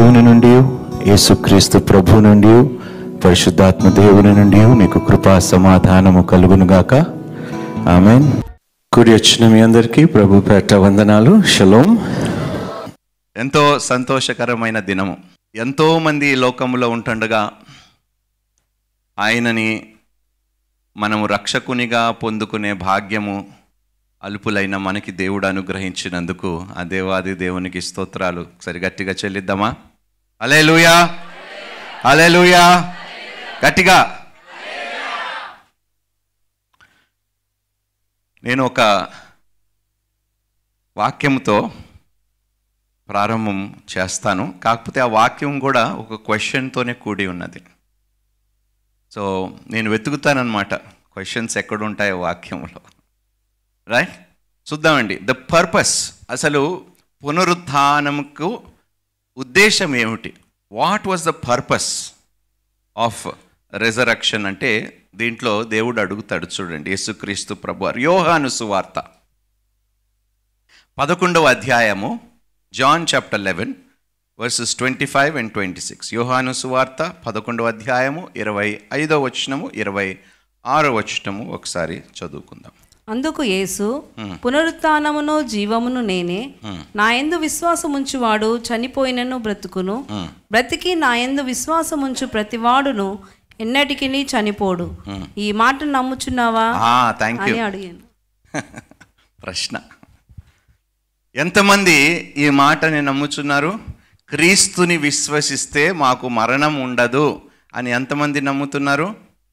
దేవుని నుండి, యేసుక్రీస్తు ప్రభు నుండి, పరిశుద్ధాత్మ దేవుని నుండి మీకు కృపా సమాధానము కలుగునుగాక. ఆమేన్. కూడి వచ్చిన మీ అందరికీ ప్రభు పేట వందనాలు. షలోం. ఎంతో సంతోషకరమైన దినము. ఎంతోమంది లోకములో ఉంటుండగా ఆయనని మనము రక్షకునిగా పొందుకునే భాగ్యము అల్పులైన మనకి దేవుడు అనుగ్రహించినందుకు ఆ దేవాది దేవునికి స్తోత్రాలు సరిగట్టిగా చెల్లిద్దామా? హల్లెలూయా, హల్లెలూయా, గట్టిగా. నేను ఒక వాక్యంతో ప్రారంభం చేస్తాను. కాకపోతే ఆ వాక్యం కూడా ఒక క్వశ్చన్తోనే కూడి ఉన్నది. సో నేను వెతుకుతానన్నమాట క్వశ్చన్స్ ఎక్కడుంటాయో వాక్యంలో. రైట్, చూద్దామండి. ద పర్పస్, అసలు పునరుత్థానముకు ఉద్దేశం ఏమిటి? What was the purpose of resurrection అంటే దీంట్లో దేవుడు అడుగుతాడు. చూడండి, యేసుక్రీస్తు ప్రభువారు యోహాను సువార్త 11వ అధ్యాయము, జాన్ చాప్టర్ 11 verses 25 and 26. యోహాను సువార్త 11వ అధ్యాయము 25వ వచనము 26వ వచనము ఒకసారి చదువుకుందాం. అందుకు యేసు, పునరుత్థానమును జీవమును నేనే. నా యందు విశ్వాసముంచువాడు చనిపోయినను బ్రతుకును, బ్రతికి నా యందు విశ్వాసముంచు ప్రతివాడును ఎన్నటికిని చనిపోడు. ఈ మాట నమ్ముచున్నావా అని అడిగాను. ప్రశ్న, ఎంతమంది ఈ మాటని నమ్ముచున్నారు? క్రీస్తుని విశ్వసిస్తే మాకు మరణం ఉండదు అని ఎంతమంది నమ్ముతున్నారు?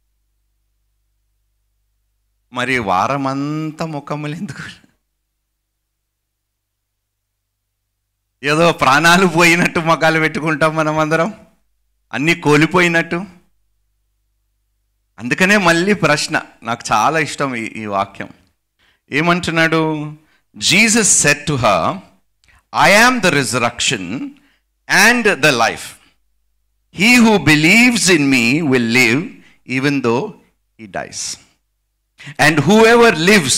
మరి వారమంతా ముఖములు ఎందుకు? ఏదో ప్రాణాలు పోయినట్టు ముఖాలు పెట్టుకుంటాం మనం అందరం, అన్నీ కోల్పోయినట్టు. అందుకనే మళ్ళీ ప్రశ్న, నాకు చాలా ఇష్టం ఈ వాక్యం. ఏమంటున్నాడు? Jesus said to her, I am the resurrection and the life. He who believes in me will live even though he dies. And whoever lives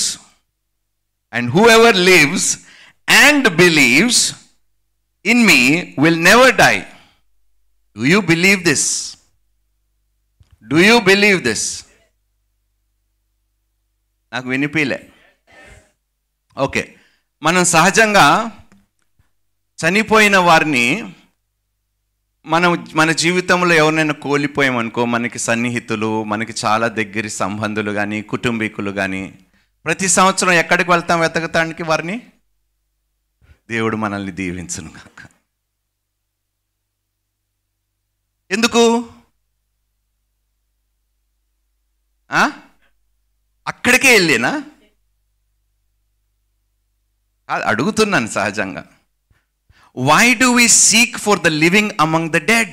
and believes in me will never die. Do you believe this? Do you believe this? నాకు వినిపిలే. Okay, మనం సహజంగా చనిపోయిన వారిని మన జీవితంలో ఎవరినైనా కోల్పోయామనుకో, మనకి సన్నిహితులు, మనకి చాలా దగ్గరి సంబంధులు కానీ కుటుంబీకులు కానీ, ప్రతి సంవత్సరం ఎక్కడికి వెళ్తాం వెతకటానికి వారిని? దేవుడు మనల్ని దీవించును కాక. ఎందుకు? అక్కడికే వెళ్ళేనా? అడుగుతున్నాను సహజంగా. Why do we seek for the living among the dead?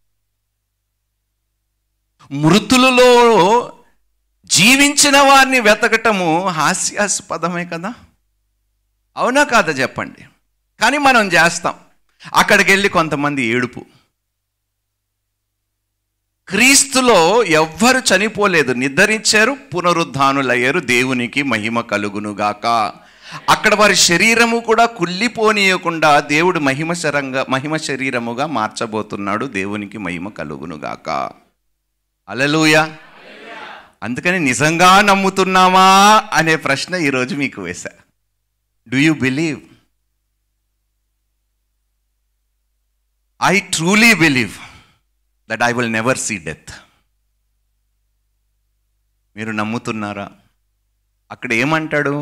మృతులలో జీవించిన వారిని వెతకటము హాస్యాస్పదమే కదా, అవునా కాదా చెప్పండి? కానీ మనం చేస్తాం. అక్కడికి వెళ్ళి కొంతమంది ఏడుపు. క్రీస్తులో ఎవ్వరు చనిపోలేదు, నిద్రించారు, పునరుద్ధానులయ్యారు. దేవునికి మహిమ కలుగునుగాక. అక్కడ వారి శరీరము కూడా కుళ్ళిపోనీయకుండా దేవుడు మహిమ శరీరముగా మార్చబోతున్నాడు. దేవునికి మహిమ కలుగునుగాక. హల్లెలూయా. అందుకని నిజంగా నమ్ముతున్నామా అనే ప్రశ్న ఈరోజు మీకు వేశా. Do you believe? I truly believe that I will never see death. మీరు నమ్ముతున్నారా? అక్కడ ఏమంటాడు?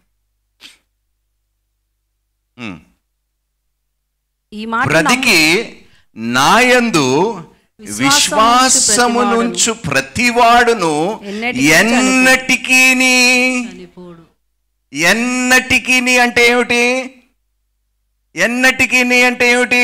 బ్రతికి నాయందు విశ్వాసమునుంచు ప్రతివాడును ఎన్నటికీ అంటే ఏమిటి? ఎన్నటికీ అంటే ఏమిటి?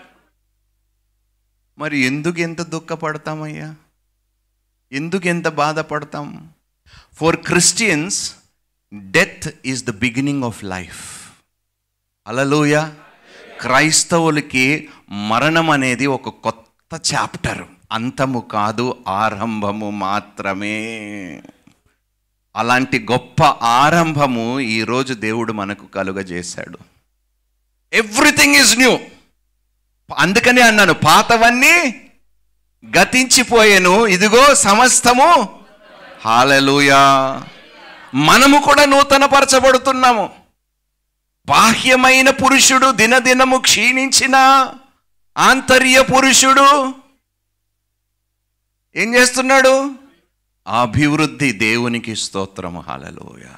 మరి ఎందుకు ఎంత దుఃఖపడతామయ్యా? ఎందుకు ఎంత బాధపడతాం? For Christians death is the beginning of life. Hallelujah. క్రైస్తవులకి మరణం అనేది ఒక కొత్త చాప్టర్, అంతము కాదు, ఆరంభము మాత్రమే. అలాంటి గొప్ప ఆరంభము ఈరోజు దేవుడు మనకు కలుగజేశాడు. Everything is new. అందుకని అన్నాను, పాతవన్నీ గతించిపోయెను, ఇదిగో సమస్తము. హల్లెలూయా. మనము కూడా నూతనపరచబడుతున్నాము. బాహ్యమైన పురుషుడు దినదినము క్షీణించిన ఆంతర్య పురుషుడు ఏం చేస్తున్నాడు? అభివృద్ధి. దేవునికి స్తోత్రము. హల్లెలూయా.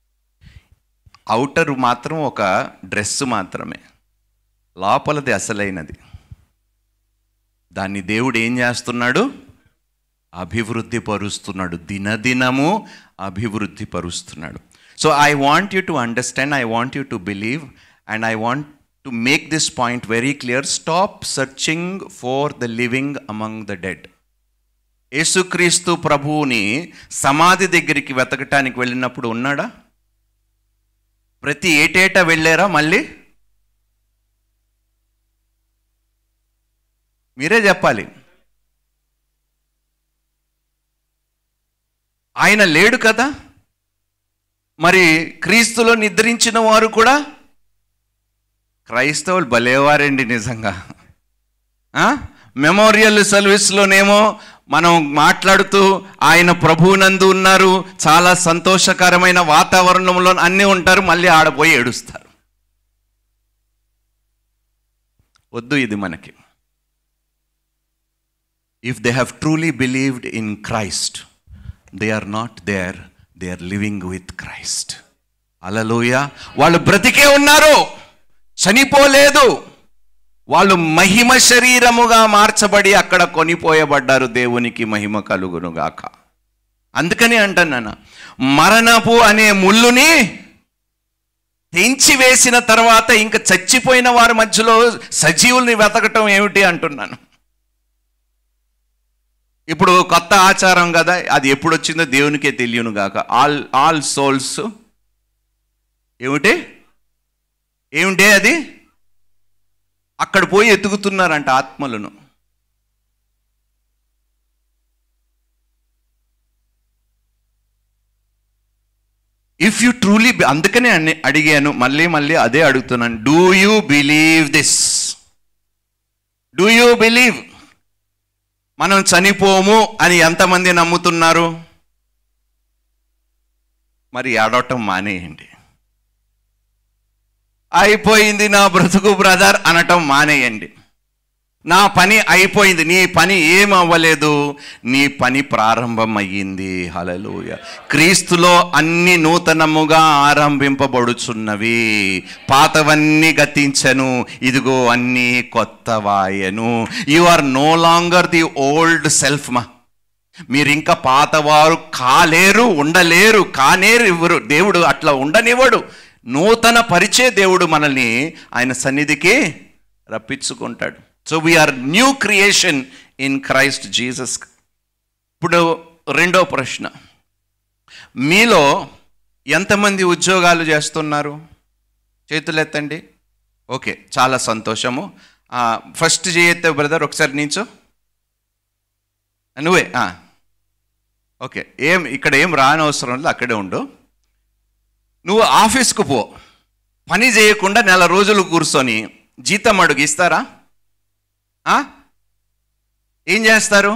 ఔటర్ మాత్రం ఒక డ్రెస్ మాత్రమే, లోపలది అసలైనది. దాన్ని దేవుడు ఏం చేస్తున్నాడు? అభివృద్ధి పరుస్తున్నాడు, దినదినము అభివృద్ధి పరుస్తున్నాడు. So I want you to understand, I want you to believe, and I want to make this point very clear. Stop searching for the living among the dead. యేసుక్రీస్తు ప్రభువుని సమాధి దగ్గరికి వెతకటానికి వెళ్ళినప్పుడు ఉన్నాడా? ప్రతి ఏటేటా వెళ్ళారా? మళ్ళీ మీరే చెప్పాలి. ఆయన లేడు కదా. మరి క్రీస్తులో నిద్రించిన వారు కూడా, క్రైస్తవులు భలేవారండి నిజంగా. మెమోరియల్ సర్వీస్లోనేమో మనం మాట్లాడుతూ ఆయన ప్రభువునందు ఉన్నారు, చాలా సంతోషకరమైన వాతావరణంలో అన్నీ ఉంటారు, మళ్ళీ ఆడపోయి ఏడుస్తారు. వద్దు ఇది మనకి. If they have truly believed in Christ, they are not there, they are living with Christ. Hallelujah. వాళ్ళు బ్రతికే ఉన్నారు, చనిపోలేదు. వాళ్ళు మహిమ శరీరముగా మార్చబడి అక్కడ కొనిపోయబడ్డారు. దేవునికి మహిమ కలుగునుగాక. అందుకని అంటున్నాను, మరణపు అనే ముళ్ళుని తెంచి వేసిన తర్వాత ఇంకా చచ్చిపోయిన వారి మధ్యలో సజీవుల్ని వెతకటం ఏమిటి అంటున్నాను. ఇప్పుడు కొత్త ఆచారం కదా, అది ఎప్పుడు వచ్చిందో దేవునికే తెలియను గాక. ఆల్ సోల్స్ ఏమిటే అది అక్కడ పోయి ఎతుకుతున్నారంట ఆత్మలను. ఇఫ్ యు ట్రూలీ, అందుకనే అడిగాను, మళ్ళీ అదే అడుగుతున్నాను. Do you believe this? Do you believe మనం చనిపోము అని ఎంతమంది నమ్ముతున్నారు? మరి ఏడవటం మానేయండి. అయిపోయింది నా బ్రతుకు బ్రదర్ అనటం మానేయండి. నా పని అయిపోయింది. నీ పని ఏం అవ్వలేదు, నీ పని ప్రారంభం అయ్యింది. హల్లెలూయా. క్రీస్తులో అన్ని నూతనముగా ఆరంభింపబడుచున్నవి, పాతవన్నీ గతించెను, ఇదిగో అన్నీ కొత్తవాయెను. You are no longer the old self. మీరు ఇంకా పాతవారు కాలేరు, ఉండలేరు, కానేరు. ఇవ్వరు, దేవుడు అట్లా ఉండనివ్వడు. నూతన పరిచే దేవుడు మనల్ని ఆయన సన్నిధికి రప్పించుకుంటాడు. So we're new creation in Christ Jesus. ఇప్పుడు రెండో ప్రశ్న, మీలో ఎంతమంది ఉద్యోగాలు చేస్తున్నారు? చేతులు ఎత్తండి. ఓకే, చాలా సంతోషము. ఫస్ట్ చేయెత్తే బ్రదర్, ఒకసారి నించో. నువ్వే. ఓకే, ఇక్కడ ఏం రానవసరం లేదు, అక్కడే ఉండు. నువ్వు ఆఫీస్కు పో, పని చేయకుండా నెల రోజులు కూర్చొని జీతం అడుగు, ఇస్తారా? ఏం చేస్తారు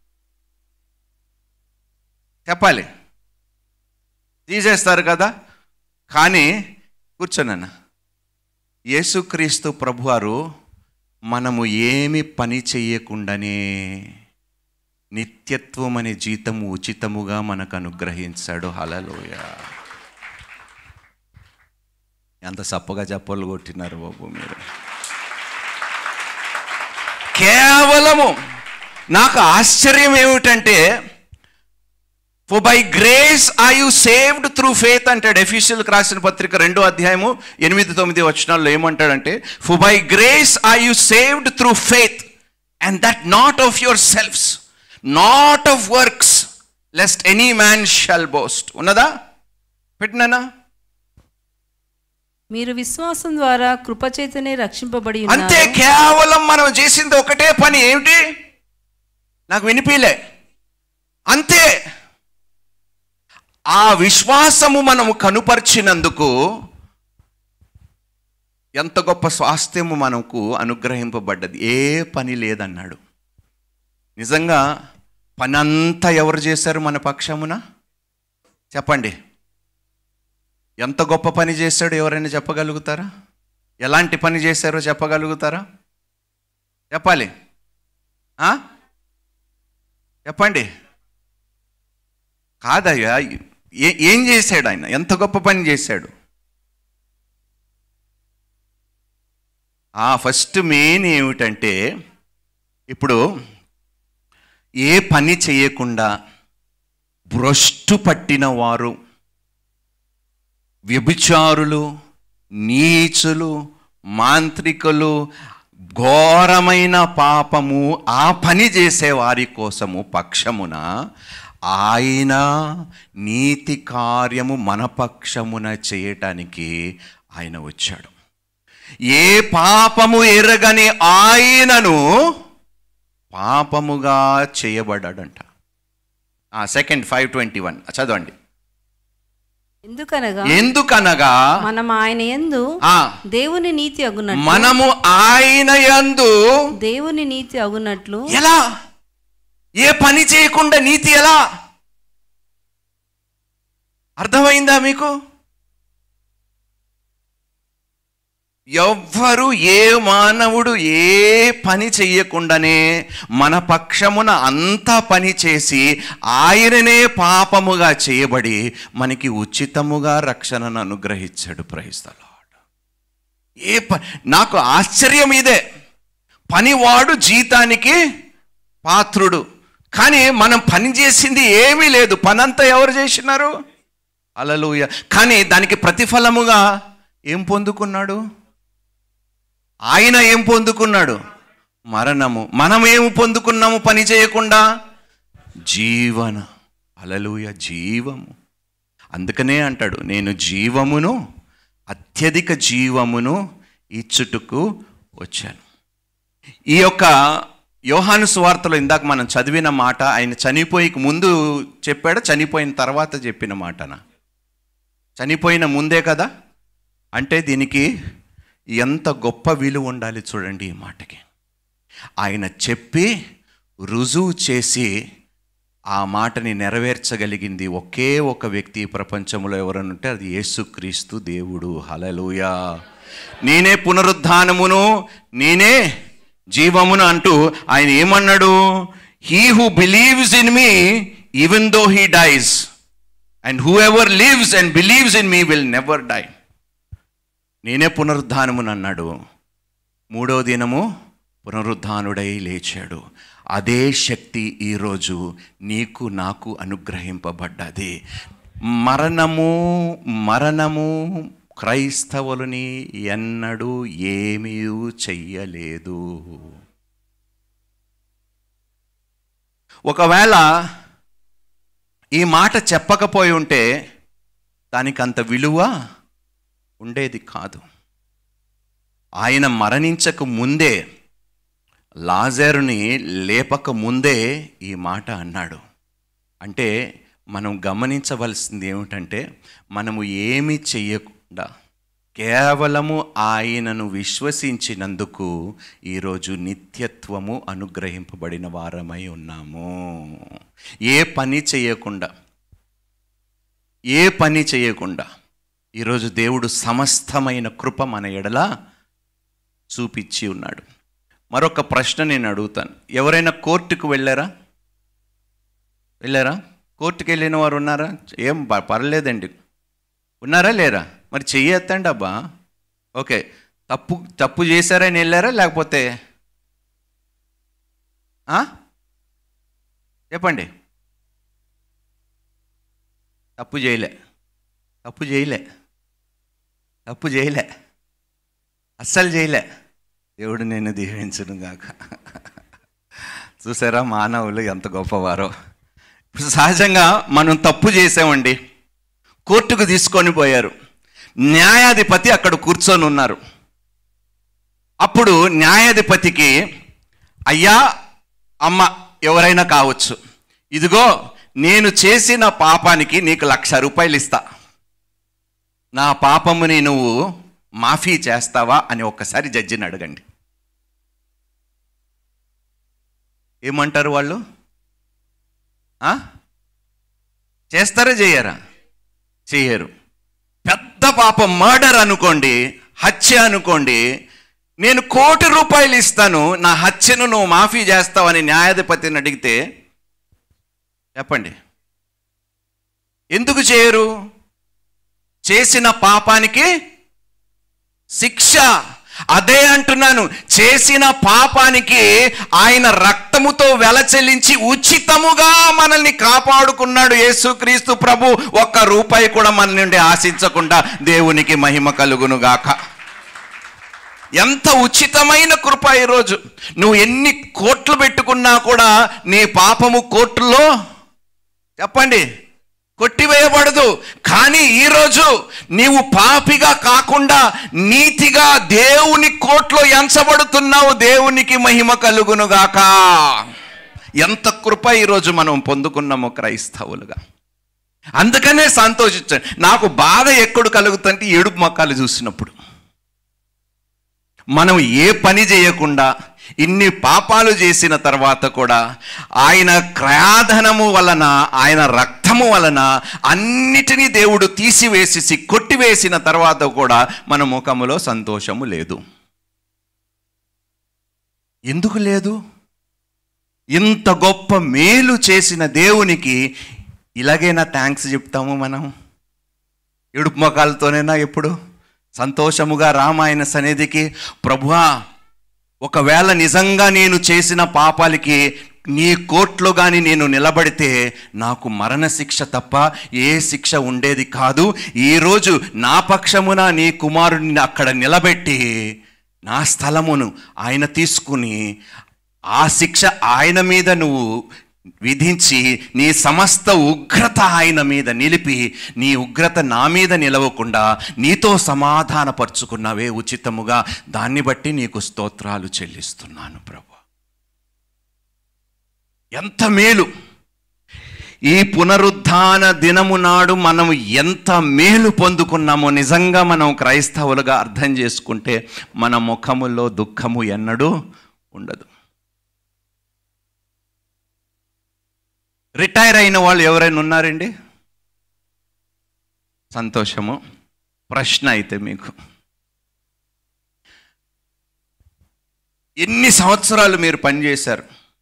చెప్పాలి? తీసేస్తారు కదా. కానీ కూర్చోనన్న, యేసుక్రీస్తు ప్రభువారు మనము ఏమి పని చెయ్యకుండానే నిత్యత్వం అనే జీతము ఉచితముగా మనకు అనుగ్రహించాడు. హల్లెలూయా. ఎంత సప్పగా చెప్పలు కొట్టినారు బాబు మీరు. కేవలము నాకు ఆశ్చర్యం ఏమిటంటే, for by grace are you saved through faith అంటాడు. ఎఫెసీయులకు రాసిన పత్రిక 2వ అధ్యాయము 8-9 వచనాల్లో ఏమంటాడంటే, for by grace are you saved through faith, and that not of your selves, not of works, lest any man shall boast. ఉన్నదా? పెట్టినానా? మీరు విశ్వాసం ద్వారా కృపచేతనే రక్షింపబడి ఉన్నారు. అంతే. కేవలం మనం చేసింది ఒకటే పని. ఏమిటి? నాకు వినిపిలే. అంతే. ఆ విశ్వాసము మనము కనుపరిచినందుకు ఎంత గొప్ప స్వాస్థ్యము మనకు అనుగ్రహింపబడ్డది. ఏ పని లేదన్నాడు. నిజంగా పని అంతా ఎవరు చేశారు మన పక్షమున? చెప్పండి, ఎంత గొప్ప పని చేశాడు? ఎవరైనా చెప్పగలుగుతారా? ఎలాంటి పని చేశారో చెప్పగలుగుతారా? చెప్పాలి, చెప్పండి. కాదయ్యా, ఏం చేశాడు ఆయన? ఎంత గొప్ప పని చేశాడు? ఫస్ట్ మెయిన్ ఏమిటంటే, ఇప్పుడు ఏ పని చేయకుండా భ్రష్టు పట్టిన వారు, వ్యభిచారులు, నీచులు, మాంత్రికులు, ఘోరమైన పాపము ఆ పని చేసే వారి కోసము పక్షమున ఆయన నీతి కార్యము మన పక్షమున చేయటానికి ఆయన వచ్చాడు. ఏ పాపము ఎరగని ఆయనను పాపముగా చేయబడ్డాడంట. సెకండ్ 5:21 చదవండి. ఎందుకనగా మనం ఆయన యందు దేవుని నీతి అగునట్లు, మనము ఆయన యందు దేవుని నీతి అగునట్లు. ఎలా? ఏ పని చేయకుండా నీతి ఎలా? అర్థమైందా మీకు? ఎవ్వరు, ఏ మానవుడు ఏ పని చెయ్యకుండానే మన పక్షమున అంతా పని చేసి ఆయననే పాపముగా చేయబడి మనకి ఉచితముగా రక్షణను అనుగ్రహించాడు. Praise the Lord. నాకు ఆశ్చర్యం ఇదే. పనివాడు జీతానికి పాత్రుడు, కానీ మనం పని చేసింది ఏమీ లేదు. పనంతా ఎవరు చేసినారు? హల్లెలూయా. కానీ దానికి ప్రతిఫలముగా ఏం పొందుకున్నాడు? ఆయన ఏం పొందుకున్నాడు? మరణము. మనం ఏం పొందుకున్నాము పని చేయకుండా? జీవన. హల్లెలూయా, జీవము. అందుకనే అంటాడు, నేను జీవమును, అత్యధిక జీవమును ఇచ్చుటకు వచ్చాను. ఈ యొక్క యోహాను సువార్తలో ఇందాక మనం చదివిన మాట ఆయన చనిపోయికి ముందు చెప్పాడా, చనిపోయిన తర్వాత చెప్పిన మాటనా? చనిపోయిన ముందే కదా. అంటే దీనికి ఎంత గొప్ప విలువ ఉండాలి చూడండి ఈ మాటకి. ఆయన చెప్పి రుజువు చేసి ఆ మాటని నెరవేర్చగలిగింది ఒకే ఒక వ్యక్తి ప్రపంచంలో ఎవరనంటే అది యేసుక్రీస్తు దేవుడు. హల్లెలూయా. నేనే పునరుద్ధానమును, నేనే జీవమును అంటూ ఆయన ఏమన్నాడు? He who believes in me even though he dies and whoever lives and believes in me will never die. నేనే పునరుద్ధానమును అన్నాడు. 3వ దినము పునరుద్ధానుడై లేచాడు. అదే శక్తి ఈరోజు నీకు నాకు అనుగ్రహింపబడ్డది. మరణము క్రైస్తవులని ఎన్నడూ ఏమీ చెయ్యలేదు. ఒకవేళ ఈ మాట చెప్పకపోయి ఉంటే దానికి అంత విలువ ఉండేది కాదు. ఆయన మరణించక ముందే, లాజరుని లేపక ముందే ఈ మాట అన్నాడు. అంటే మనం గమనించవలసింది ఏమిటంటే, మనము ఏమి చెయ్యకుండా కేవలము ఆయనను విశ్వసించినందుకు ఈరోజు నిత్యత్వము అనుగ్రహింపబడిన వారమై ఉన్నాము. ఏ పని చేయకుండా ఈరోజు దేవుడు సమస్తమైన కృప మన ఎడల చూపించి ఉన్నాడు. మరొక ప్రశ్న నేను అడుగుతాను. ఎవరైనా కోర్టుకు వెళ్ళారా? కోర్టుకు వెళ్ళిన వారు ఉన్నారా? ఏం పర్లేదండి, ఉన్నారా లేరా? మరి చెయ్యి ఎత్తండి అబ్బా. ఓకే, తప్పు చేశారని వెళ్ళారా లేకపోతే? చెప్పండి. తప్పు చేయలే, అస్సలు చేయలే. దేవుడు నేను దీవించును గాక. చూసారా మానవులు ఎంత గొప్పవారో. సహజంగా మనం తప్పు చేసామండి, కోర్టుకు తీసుకొని పోయారు, న్యాయాధిపతి అక్కడ కూర్చొని ఉన్నారు. అప్పుడు న్యాయాధిపతికి, అయ్యా అమ్మ ఎవరైనా కావచ్చు, ఇదిగో నేను చేసిన పాపానికి నీకు 1,00,000 రూపాయలు ఇస్తా, నా పాపముని నువ్వు మాఫీ చేస్తావా అని ఒక్కసారి జడ్జిని అడగండి. ఏమంటారు వాళ్ళు? చేస్తారా చేయరా? చేయరు. పెద్ద పాపం మర్డర్ అనుకోండి, హత్య అనుకోండి, నేను ₹1,00,00,000 ఇస్తాను, నా హత్యను నువ్వు మాఫీ చేస్తావని న్యాయాధిపతిని అడిగితే చెప్పండి, ఎందుకు చేయరు? చేసిన పాపానికి శిక్ష. అదే అంటున్నాను, చేసిన పాపానికి ఆయన రక్తముతో వెల చెల్లించి ఉచితముగా మనల్ని కాపాడుకున్నాడు యేసుక్రీస్తు ప్రభు. ₹1 కూడా మన నుండి ఆశించకుండా. దేవునికి మహిమ కలుగును గాక. ఎంత ఉచితమైన కృప! ఈరోజు నువ్వు ఎన్ని కోట్లు పెట్టుకున్నా కూడా నీ పాపము కోర్టులో చెప్పండి కొట్టివేయబడదు. కానీ ఈరోజు నీవు పాపిగా కాకుండా నీతిగా దేవుని కోర్టులో ఎంచబడుతున్నావు. దేవునికి మహిమ కలుగునుగాక. ఎంత కృప ఈరోజు మనం పొందుకున్నాము క్రైస్తవులుగా. అందుకనే సంతోషించండి. నాకు బాధ ఎక్కడ కలుగుతుంటే ఏడుపు మొక్కలు చూసినప్పుడు. మనం ఏ పని చేయకుండా ఇన్ని పాపాలు చేసిన తర్వాత కూడా ఆయన క్రయాధనము వలన, ఆయన రక్తము వలన అన్నిటినీ దేవుడు తీసివేసి కొట్టివేసిన తర్వాత కూడా మన ముఖములో సంతోషము లేదు. ఎందుకు లేదు? ఇంత గొప్ప మేలు చేసిన దేవునికి ఇలాగైనా థ్యాంక్స్ చెప్తాము మనం? ఏడుపు మొఖాలతోనేనా? ఎప్పుడు సంతోషముగా రామాయణ సన్నిధికి, ప్రభువా ఒకవేళ నిజంగా నేను చేసిన పాపాలకి నీ కోర్టులో కానీ నేను నిలబడితే నాకు మరణశిక్ష తప్ప ఏ శిక్ష ఉండేది కాదు. ఈరోజు నా పక్షమున నీ కుమారుడిని అక్కడ నిలబెట్టి నా స్థలమును ఆయన తీసుకుని ఆ శిక్ష ఆయన మీద నువ్వు విధించి నీ సమస్త ఉగ్రత ఆయన మీద నిలిపి నీ ఉగ్రత నా మీద నిలవకుండా నీతో సమాధానపరుచుకున్నావే ఉచితముగా. దాన్ని బట్టి నీకు స్తోత్రాలు చెల్లిస్తున్నాను ప్రభు. ఎంత మేలు! ఈ పునరుద్ధాన దినము నాడు మనం ఎంత మేలు పొందుకున్నామో నిజంగా మనం క్రైస్తవులుగా అర్థం చేసుకుంటే మన ముఖములో దుఃఖము ఎన్నడూ ఉండదు. రిటైర్ అయిన వాళ్ళు ఎవరైనా ఉన్నారండి? సంతోషము. ప్రశ్న అయితే మీకు, ఎన్ని సంవత్సరాలు మీరు పనిచేశారు?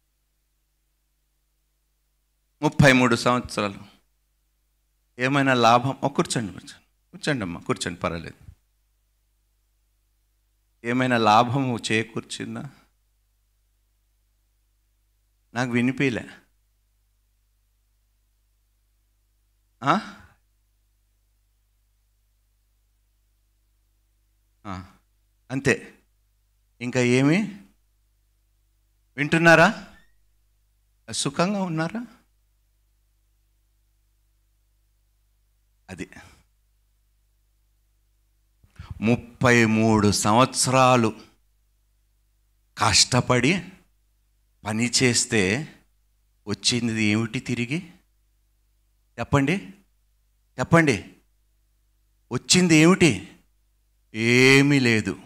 33 సంవత్సరాలు. ఏమైనా లాభం? కూర్చోండి అమ్మా, కూర్చోండి, పర్వాలేదు. ఏమైనా లాభము చేకూర్చిందా? నాకు వినిపిలే. అంతే, ఇంకా ఏమి? వింటున్నారా? సుఖంగా ఉన్నారా? అది 33 సంవత్సరాలు కష్టపడి పని చేస్తే వచ్చింది ఏమిటి తిరిగి? చెప్పండి. వచ్చింది ఏమిటి? ఏమీ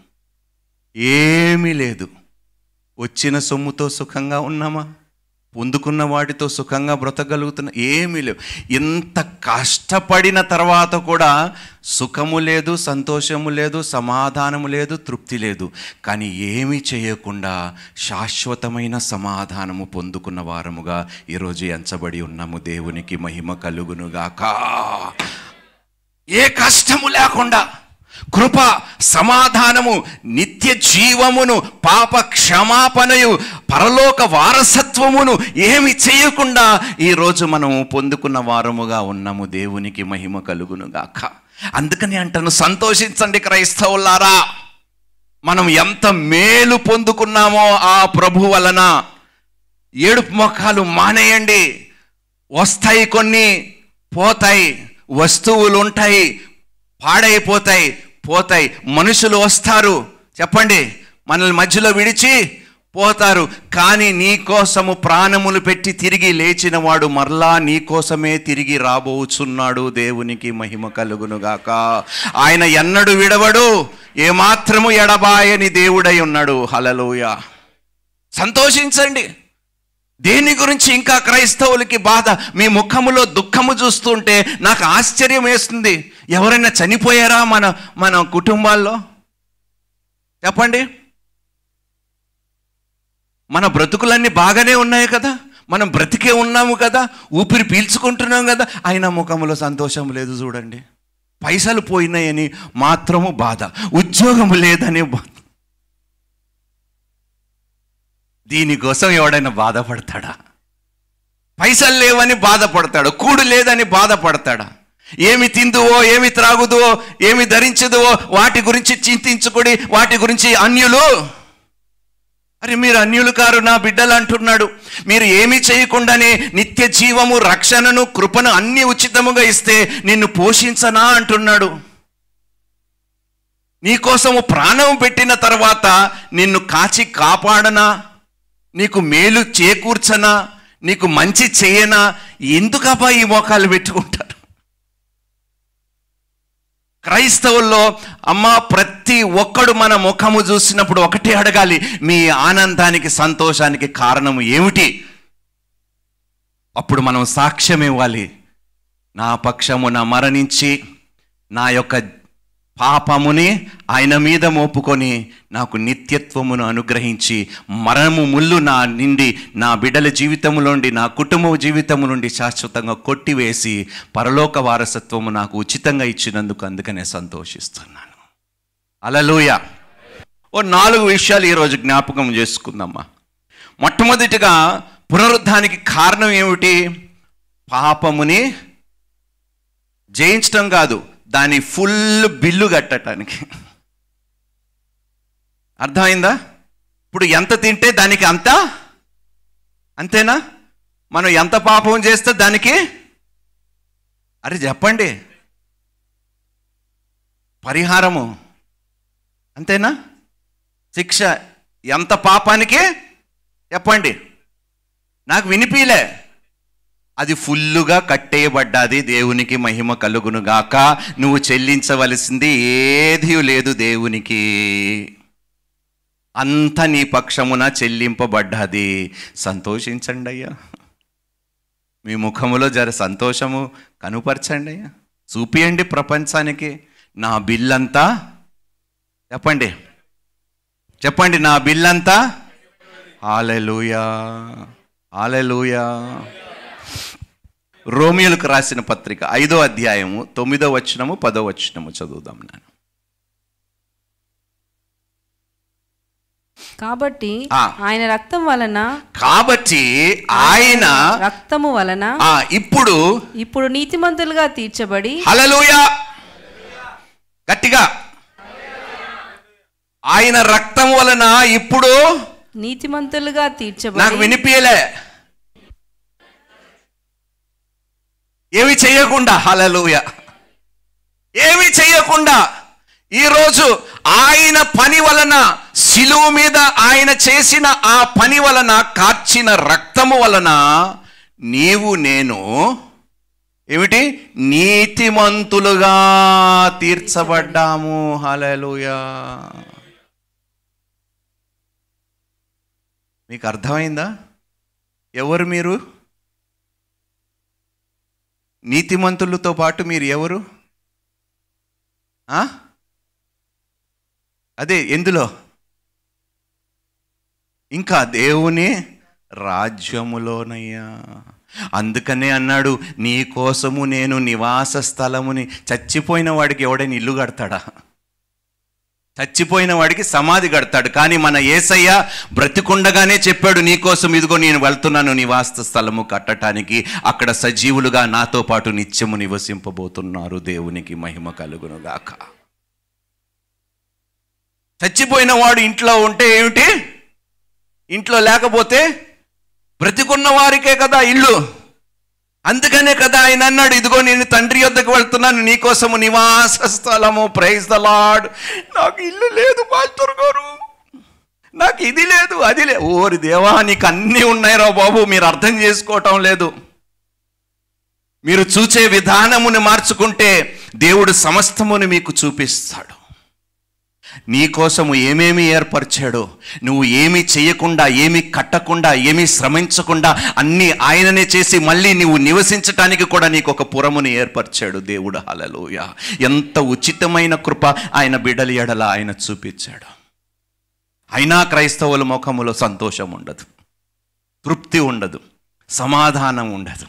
లేదు. వచ్చిన సొమ్ముతో సుఖంగా ఉన్నామా? పొందుకున్న వాటితో సుఖంగా బ్రతకగలుగుతున్నా? ఏమీ లేవు. ఇంత కష్టపడిన తర్వాత కూడా సుఖము లేదు, సంతోషము లేదు, సమాధానము లేదు, తృప్తి లేదు. కానీ ఏమీ చేయకుండా శాశ్వతమైన సమాధానము పొందుకున్న వారముగా ఈరోజు ఎంచబడి ఉన్నాము. దేవునికి మహిమ కలుగునుగాక. ఏ కష్టము లేకుండా కృప, సమాధానము, నిత్య జీవమును, పాప క్షమాపణయు, పరలోక వారసత్వమును ఏమి చేయకుండా ఈరోజు మనము పొందుకున్న వారముగా ఉన్నాము. దేవునికి మహిమ కలుగునుగాక. అందుకని అంటాను, సంతోషించండి క్రైస్తవులారా. మనం ఎంత మేలు పొందుకున్నామో ఆ ప్రభు వలన. ఏడుపు మొఖాలు మానేయండి. వస్తాయి, కొన్ని పోతాయి. వస్తువులు ఉంటాయి, పాడైపోతాయి, పోతాయి. మనుషులు వస్తారు, చెప్పండి, మనల్ని మధ్యలో విడిచి పోతారు. కానీ నీ కోసము ప్రాణములు పెట్టి తిరిగి లేచిన వాడు మరలా నీ కోసమే తిరిగి రాబోచున్నాడు. దేవునికి మహిమ కలుగునుగాక. ఆయన ఎన్నడూ విడవడు, ఏమాత్రము ఎడబాయని దేవుడై ఉన్నాడు. హల్లెలూయా. సంతోషించండి. దేని గురించి ఇంకా క్రైస్తవులకి బాధ? మీ ముఖములో దుఃఖము చూస్తుంటే నాకు ఆశ్చర్యం వేస్తుంది. ఎవరైనా చనిపోయారా మన కుటుంబాల్లో? చెప్పండి. మన బ్రతుకులన్నీ బాగానే ఉన్నాయి కదా, మనం బ్రతికే ఉన్నాము కదా, ఊపిరి పీల్చుకుంటున్నాం కదా, అయినా ముఖంలో సంతోషం లేదు. చూడండి, పైసలు పోయినాయని మాత్రము బాధ, ఉద్యోగం లేదని బాధ. దీనికోసం ఎవడైనా బాధపడతాడా? పైసలు లేవని బాధపడతాడు, కూడు లేదని బాధపడతాడా? ఏమి తిందువో, ఏమి త్రాగుదువో, ఏమి ధరించదువో వాటి గురించి చింతించుకొని వాటి గురించి అన్యులు. అరే మీరు అన్యులు కారు నా బిడ్డలు అంటున్నాడు. మీరు ఏమీ చేయకుండానే నిత్య జీవము, రక్షణను, కృపను అన్ని ఉచితముగా ఇస్తే నిన్ను పోషించనా అంటున్నాడు. నీకోసము ప్రాణం పెట్టిన తర్వాత నిన్ను కాచి కాపాడనా, నీకు మేలు చేకూర్చనా, నీకు మంచి చేయనా? ఎందుకబ్బా ఈ మోకాలు పెట్టుకుంటారు? క్రైస్తవుల్లో ప్రతి ఒక్కడు మన ముఖము చూసినప్పుడు ఒకటే అడగాలి, మీ ఆనందానికి, సంతోషానికి కారణం ఏమిటి? అప్పుడు మనం సాక్ష్యం ఇవ్వాలి. నా పక్షమున మరణించి నా యొక్క పాపముని ఆయన మీద మోపుకొని నాకు నిత్యత్వమును అనుగ్రహించి మరణము ముళ్ళు నా నిండి నా బిడ్డల జీవితము నుండి, నా కుటుంబ జీవితము నుండి శాశ్వతంగా కొట్టివేసి పరలోక వారసత్వము నాకు ఉచితంగా ఇచ్చినందుకు అందుకనే సంతోషిస్తున్నాను. హల్లెలూయా. 4 విషయాలు ఈరోజు జ్ఞాపకం చేసుకుందామా. మొట్టమొదటిగా పునరుద్ధానికి కారణం ఏమిటి? పాపముని జయించటం కాదు, దాని ఫుల్ బిల్లు కట్టడానికి. అర్థమైందా? ఇప్పుడు ఎంత తింటే దానికి అంతేనా? మనం ఎంత పాపం చేస్తే దానికి చెప్పండి పరిహారము అంతేనా? శిక్ష ఎంత పాపానికి చెప్పండి. నాకు వినిపిలే. అది ఫుల్లుగా కట్టేయబడ్డాది. దేవునికి మహిమ కలుగును గాక. నువ్వు చెల్లించవలసింది ఏదీ లేదు దేవునికి. అంత నీ పక్షమున చెల్లింపబడ్డాది. సంతోషించండి అయ్యా. మీ ముఖములో జర సంతోషము కనుపరచండి అయ్యా. చూపియండి ప్రపంచానికి. నా బిల్లంతా చెప్పండి నా బిల్లంతా. హల్లెలూయా, హల్లెలూయా. రోమియోలకు రాసిన పత్రిక 5వ అధ్యాయము 9వ వచనము 10వ వచనము చదువుదాం. నేను కాబట్టి ఆయన రక్తము వలన ఇప్పుడు నీతిమంతులుగా తీర్చబడి. హల్లెలూయా, గట్టిగా. ఆయన రక్తం వలన ఇప్పుడు నీతిమంతులుగా తీర్చబడి. నాకు వినిపియలే. ఏమి చేయకుండా, హల్లెలూయా, ఏమి చేయకుండా ఈరోజు ఆయన పని వలన, శిలువ మీద ఆయన చేసిన ఆ పని వలన, కార్చిన రక్తము వలన నీవు నేను ఏమిటి నీతిమంతులుగా తీర్చబడ్డాము. హల్లెలూయా. మీకు అర్థమైందా? ఎవరు మీరు? నీతిమంతులతో పాటు మీరు ఎవరు? అదే ఎందులో? ఇంకా దేవుని రాజ్యములోనయ్యా. అందుకనే అన్నాడు, నీ కోసము నేను నివాస స్థలముని. చచ్చిపోయిన వాడికి ఎవడైనా ఇల్లు కడతాడా? చచ్చిపోయిన వాడికి సమాధి కడతాడు. కానీ మన యేసయ్య బ్రతికుండగానే చెప్పాడు, నీకోసం ఇదిగో నేను వెళ్తున్నాను నివాస స్థలము కట్టడానికి. అక్కడ సజీవులుగా నాతో పాటు నిత్యము నివసింపబోతున్నారు. దేవునికి మహిమ కలుగును గాక. చచ్చిపోయిన వాడు ఇంట్లో ఉంటే ఏమిటి? ఇంట్లో లేకపోతే బ్రతికున్న వారికే కదా ఇల్లు. అందుకనే కదా ఆయన అన్నాడు, ఇదిగో నేను తండ్రి యొద్దకు వెళ్తున్నాను, నీకోసము నివాస స్థలము. Praise the Lord. నాకు ఇల్లు లేదు పాస్టర్ గారు, నాకు ఇది లేదు అది లేదు. ఓరి దేవా, నీకు అన్నీ ఉన్నాయిరా బాబు. మీరు అర్థం చేసుకోవటం లేదు. మీరు చూసే విధానముని మార్చుకుంటే దేవుడు సమస్తముని మీకు చూపిస్తాడు. నీ కోసము ఏమేమి ఏర్పరిచాడో, నువ్వు ఏమీ చేయకుండా, ఏమీ కట్టకుండా, ఏమీ శ్రమించకుండా అన్నీ ఆయననే చేసి మళ్ళీ నువ్వు నివసించటానికి కూడా నీకు ఒక పురముని ఏర్పరిచాడు దేవుడు. హల్లెలూయా! ఎంత ఉచితమైన కృప ఆయన బిడ్డల ఎడల ఆయన చూపించాడు. అయినా క్రైస్తవుల ముఖములో సంతోషం ఉండదు, తృప్తి ఉండదు, సమాధానం ఉండదు.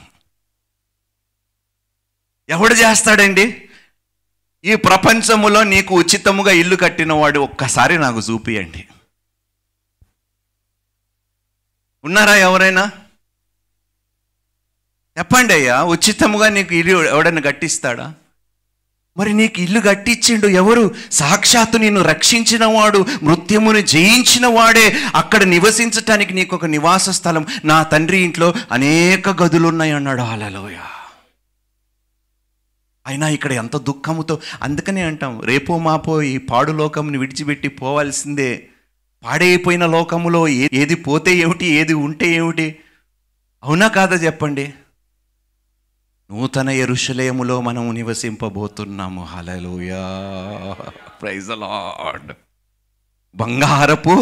ఎవడు చేస్తాడండి? ఈ ప్రపంచములో నీకు ఉచితముగా ఇల్లు కట్టినవాడు ఒక్కసారి నాకు చూపియండి. ఉన్నారా ఎవరైనా? చెప్పండి అయ్యా, ఉచితముగా నీకు ఇల్లు ఎవడైనా కట్టిస్తాడా? మరి నీకు ఇల్లు కట్టించిండు ఎవరు? సాక్షాత్తు నిన్ను రక్షించిన వాడు, మృత్యుమును జయించిన వాడే. అక్కడ నివసించటానికి నీకు ఒక నివాస స్థలం. నా తండ్రి ఇంట్లో అనేక గదులు ఉన్నాయి అన్నాడు. హల్లెలూయా! అయినా ఇక్కడ ఎంత దుఃఖముతో, అందుకనే అంటాం రేపో మాపో ఈ పాడు లోకముని విడిచిపెట్టి పోవాల్సిందే. పాడైపోయిన లోకములో ఏది పోతే ఏమిటి, ఏది ఉంటే ఏమిటి? అవునా కాదా చెప్పండి? నూతన యెరూషలేములో మనం నివసింపబోతున్నాము. హల్లెలూయా! Praise the Lord. బంగారపు,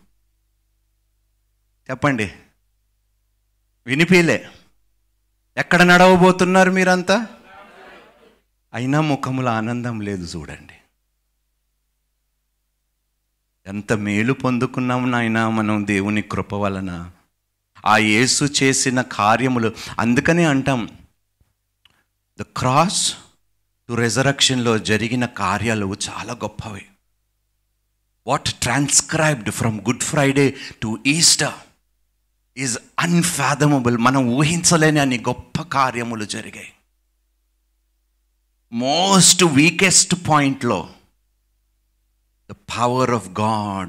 చెప్పండి, వినిపిలే, ఎక్కడ నడవబోతున్నారు మీరంతా? అయినా ముఖముల ఆనందం లేదు. చూడండి ఎంత మేలు పొందుకున్నాము నాయనా మనం దేవుని కృప వలన, ఆ యేసు చేసిన కార్యములు. అందుకనే అంటాం ద క్రాస్ టు రెజరక్షన్లో జరిగిన కార్యాలు చాలా గొప్పవి. What transcribed from Good Friday to Easter is unfathomable. మనం ఊహించలేని అన్ని గొప్ప కార్యములు జరిగాయి. మోస్ట్ వీకెస్ట్ పాయింట్లో ద పవర్ ఆఫ్ గాడ్,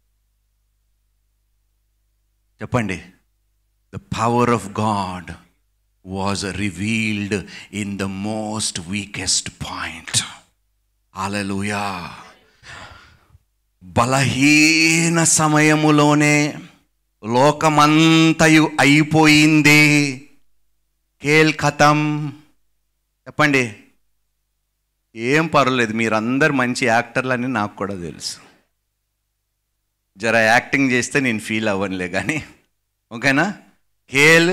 చెప్పండి, the power of God was revealed in the most weakest point. Hallelujah! బలహీన సమయములోనే లోకమంతయు అయిపోయింది. ఖేల్ ఖతం. చెప్పండి, ఏం పర్వాలేదు, మీరందరు మంచి యాక్టర్లని నాకు కూడా తెలుసు. జర యాక్టింగ్ చేస్తే నేను ఫీల్ అవ్వనులే కానీ, ఓకేనా? ఖేల్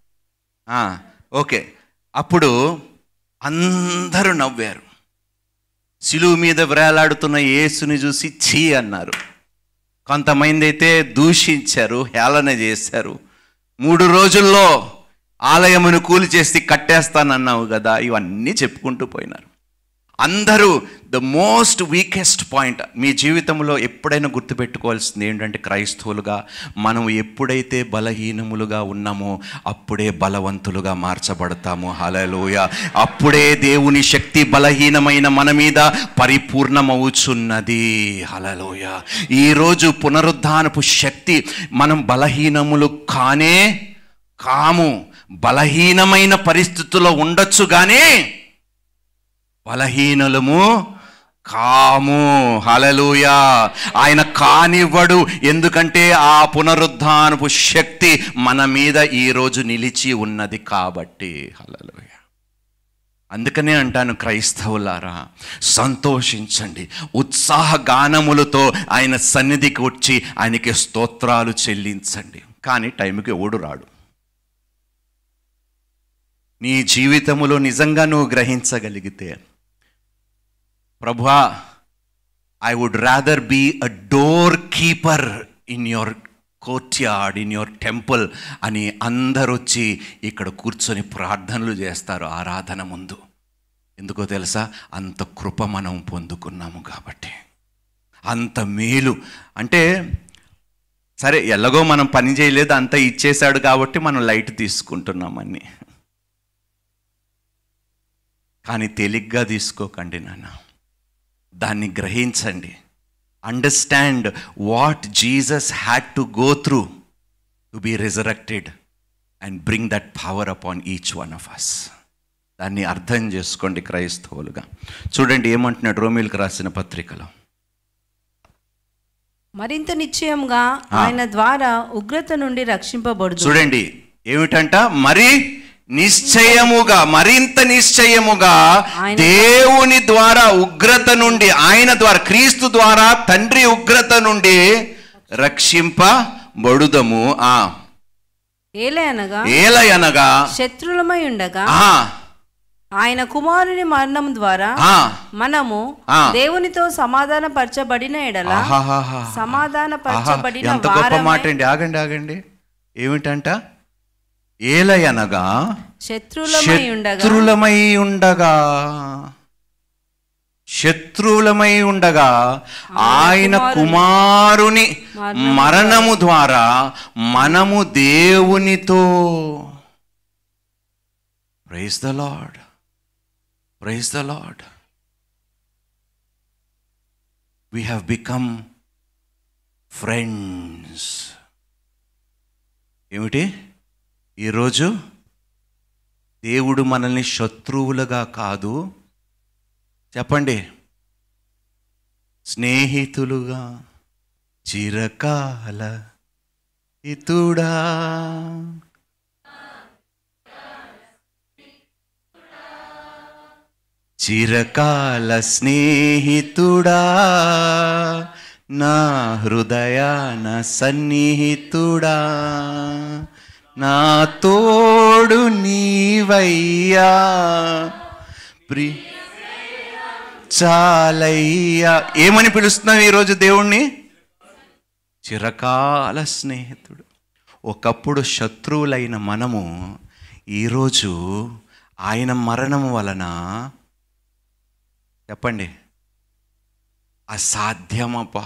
ఓకే. అప్పుడు అందరూ నవ్వారు. శిలువ మీద వేలాడుతున్న యేసుని చూసి ఛీ అన్నారు. కొంతమంది అయితే దూషించారు, హేళన చేశారు. 3 రోజుల్లో ఆలయమును కూల్చేసి కట్టేస్తానన్నావు కదా, ఇవన్నీ చెప్పుకుంటూ పోయినారు. అందరూ ద మోస్ట్ వీకెస్ట్ పాయింట్. మీ జీవితంలో ఎప్పుడైనా గుర్తుపెట్టుకోవాల్సింది ఏంటంటే, క్రైస్తవులుగా మనం ఎప్పుడైతే బలహీనములుగా ఉన్నామో అప్పుడే బలవంతులుగా మార్చబడతాము. హల్లెలూయా! అప్పుడే దేవుని శక్తి బలహీనమైన మన మీద పరిపూర్ణమవుచున్నది. హల్లెలూయా! ఈరోజు పునరుద్ధానపు శక్తి, మనం బలహీనములు కాము. బలహీనమైన పరిస్థితుల్లో ఉండొచ్చు కానీ బలహీనులము కాము. హల్లెలూయా! ఆయన కానివ్వడు. ఎందుకంటే ఆ పునరుద్ధానపు శక్తి మన మీద ఈరోజు నిలిచి ఉన్నది కాబట్టి. హల్లెలూయా! అందుకనే అంటాను, క్రైస్తవులారా సంతోషించండి, ఉత్సాహ గానములతో ఆయన సన్నిధికి వచ్చి ఆయనకి స్తోత్రాలు చెల్లించండి. కానీ టైంకి ఎవడు రాడు. నీ జీవితములో నిజంగా నువ్వు గ్రహించగలిగితే, ప్రభువా, I would rather be a door keeper in your courtyard, in your temple అని అందరూ వచ్చి ఇక్కడ కూర్చొని ప్రార్థనలు చేస్తారు ఆరాధన ముందు. ఎందుకో తెలుసా? అంత కృప మనం పొందుకున్నాము కాబట్టి. అంత మేలు అంటే, సరే ఎలాగో మనం పని చేయలేదు, అంత ఇచ్చేశాడు కాబట్టి మనం లైట్ తీసుకుంటున్నామని. కానీ తేలిగ్గా తీసుకోకండి నాన్న, దాన్ని గ్రహించండి. Understand what Jesus had to go through to be resurrected and bring that power upon each one of us. దాన్ని అర్థం చేసుకోండి క్రైస్తవులుగా. చూడండి ఏమంటున్నాడు రోమీయులకు రాసిన పత్రికలో. మరింత నిశ్చయంగా ఆయన ద్వారా ఉగ్రత నుండి రక్షింపబడు. చూడండి ఏమిటంట, మరి నిశ్చయముగా, మరింత నిశ్చయముగా దేవుని ద్వారా ఉగ్రత నుండి, ఆయన ద్వారా, క్రీస్తు ద్వారా తండ్రి ఉగ్రత నుండి రక్షింపబడుదము. ఏలయనగా శత్రులమై ఉండగా ఆయన కుమారుని మరణం ద్వారా మనము దేవునితో సమాధాన పరచబడిన ఎడల, సమాధాన పరచబడిన ఎంత గొప్ప మాట అండి. ఆగండి. ఏమిటంట? ఏలయనగా శత్రులమై ఉండగా ఆయన కుమారుని మరణము ద్వారా మనము దేవునితో, praise the Lord, we have become friends. ఏమిటి? ఈరోజు దేవుడు మనల్ని శత్రువులుగా కాదు, చెప్పండి, స్నేహితులుగా, చిరకాల హితుడా, చిరకాల స్నేహితుడా, నా హృదయాన సన్నిహితుడా, నా తోడు నీవయ్యా, చాలయ్యా. ఏమని పిలుస్తున్నావు ఈరోజు దేవుణ్ణి? చిరకాల స్నేహితుడు. ఒకప్పుడు శత్రువులైన మనము ఈరోజు ఆయన మరణం వలన, చెప్పండి, అసాధ్యమపా,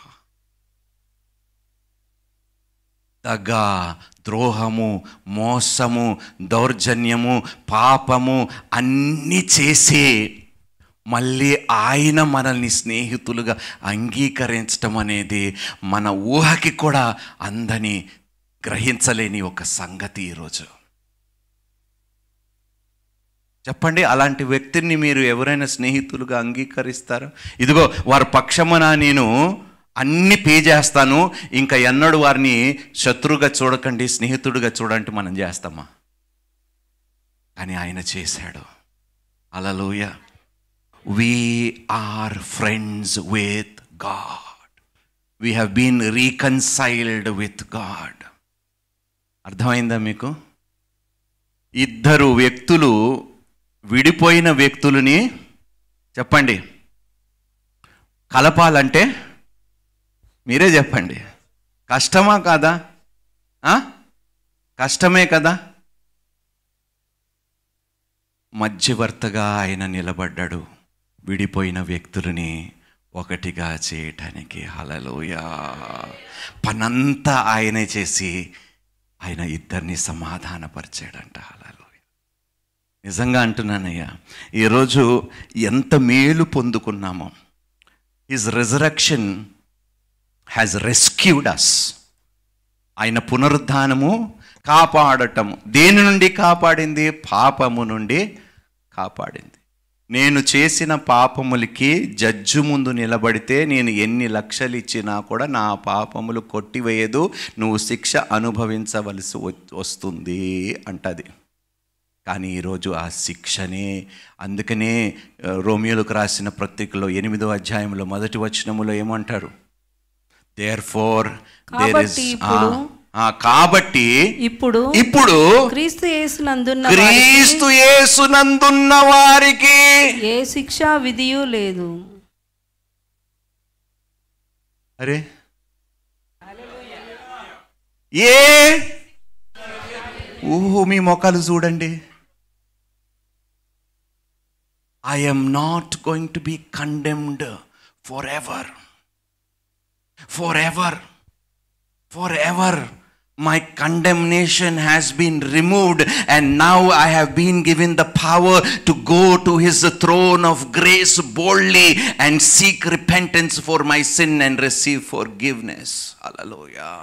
దగ, ద్రోహము, మోసము, దౌర్జన్యము, పాపము అన్నీ చేసి మళ్ళీ ఆయన మనల్ని స్నేహితులుగా అంగీకరించటం అనేది మన ఊహకి కూడా అందని, గ్రహించలేని ఒక సంగతి ఈరోజు. చెప్పండి, అలాంటి వ్యక్తిని మీరు ఎవరైనా స్నేహితులుగా అంగీకరిస్తారా? ఇదిగో వారి పక్షమున నేను అన్ని పే చేస్తాను, ఇంకా ఎన్నడూ వారిని శత్రువుగా చూడకండి, స్నేహితుడిగా చూడండి మనం చేస్తామా? కానీ ఆయన చేశాడు. హల్లెలూయా. We are friends with God. We have been reconciled with God. అర్థమైందా మీకు? ఇద్దరు వ్యక్తులు, విడిపోయిన వ్యక్తులని, చెప్పండి, కలపాలంటే మీరే చెప్పండి, కష్టమా కాదా? కష్టమే కదా. మధ్యవర్తగా ఆయన నిలబడ్డాడు విడిపోయిన వ్యక్తులని ఒకటిగా చేయటానికి. హల్లెలూయా. పనంతా ఆయనే చేసి ఆయన ఇద్దరిని సమాధానపరిచాడంట. హల్లెలూయా. నిజంగా అంటున్నానయ్యా, ఈరోజు ఎంత మేలు పొందుకున్నామో. His resurrection has rescued us. ఆయన పునరుద్ధానము కాపాడటము దేని నుండి కాపాడింది? పాపము నుండి కాపాడింది. నేను చేసిన పాపములకి జడ్జు ముందు నిలబడితే నేను ఎన్ని లక్షలు ఇచ్చినా కూడా నా పాపములు కొట్టివేయదు, నువ్వు శిక్ష అనుభవించవలసి వస్తుంది అంటది. కానీ ఈరోజు ఆ శిక్షనే, అందుకనే రోమియోలకు రాసిన పత్రికలో 8వ అధ్యాయంలో 1వ వచనములో ఏమంటారు? దేర్ఫోర్ దేర్ ఇస్, కాబట్టి ఇప్పుడు క్రీస్తు యేసునందున్న వారికి ఏ శిక్షా విధియు లేదు. అరే మీ మొక్కలు చూడండి. I am not going to be condemned forever. My condemnation has been removed, and now I have been given the power to go to his throne of grace boldly and seek repentance for my sin and receive forgiveness. Hallelujah.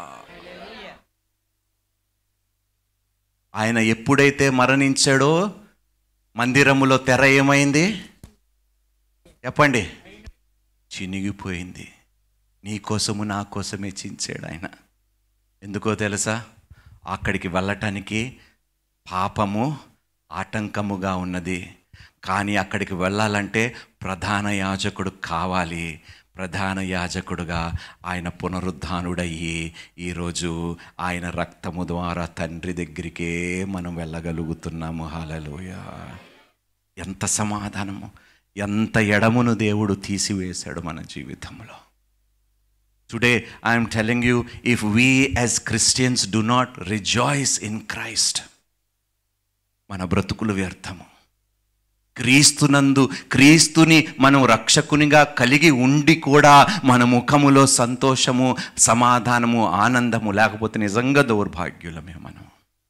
ఆయన ఎప్పుడైతే మరణించాడో మందిరములో తెర ఏమైంది? చెప్పండి, చినిగిపోయింది. నీ కోసము నా కోసమే చించాడు ఆయన. ఎందుకో తెలుసా? అక్కడికి వెళ్ళటానికి పాపము ఆటంకముగా ఉన్నది. కానీ అక్కడికి వెళ్ళాలంటే ప్రధాన యాజకుడు కావాలి. ప్రధాన యాజకుడుగా ఆయన పునరుద్ధానుడయ్యి ఈరోజు ఆయన రక్తము ద్వారా తండ్రి దగ్గరికే మనం వెళ్ళగలుగుతున్నాము. హల్లెలూయా! ఎంత సమాధానము, ఎంత ఎడమును దేవుడు తీసివేశాడు మన జీవితంలో. Today I'm telling you, if we as Christians do not rejoice in Christ, మన బ్రతుకులు వ్యర్థము. క్రీస్తుని మనం రక్షకునిగా కలిగి ఉండి కూడా మన ముఖములో సంతోషము, సమాధానము, ఆనందము లేకపోతే నిజంగా దౌర్భాగ్యులమే మనం.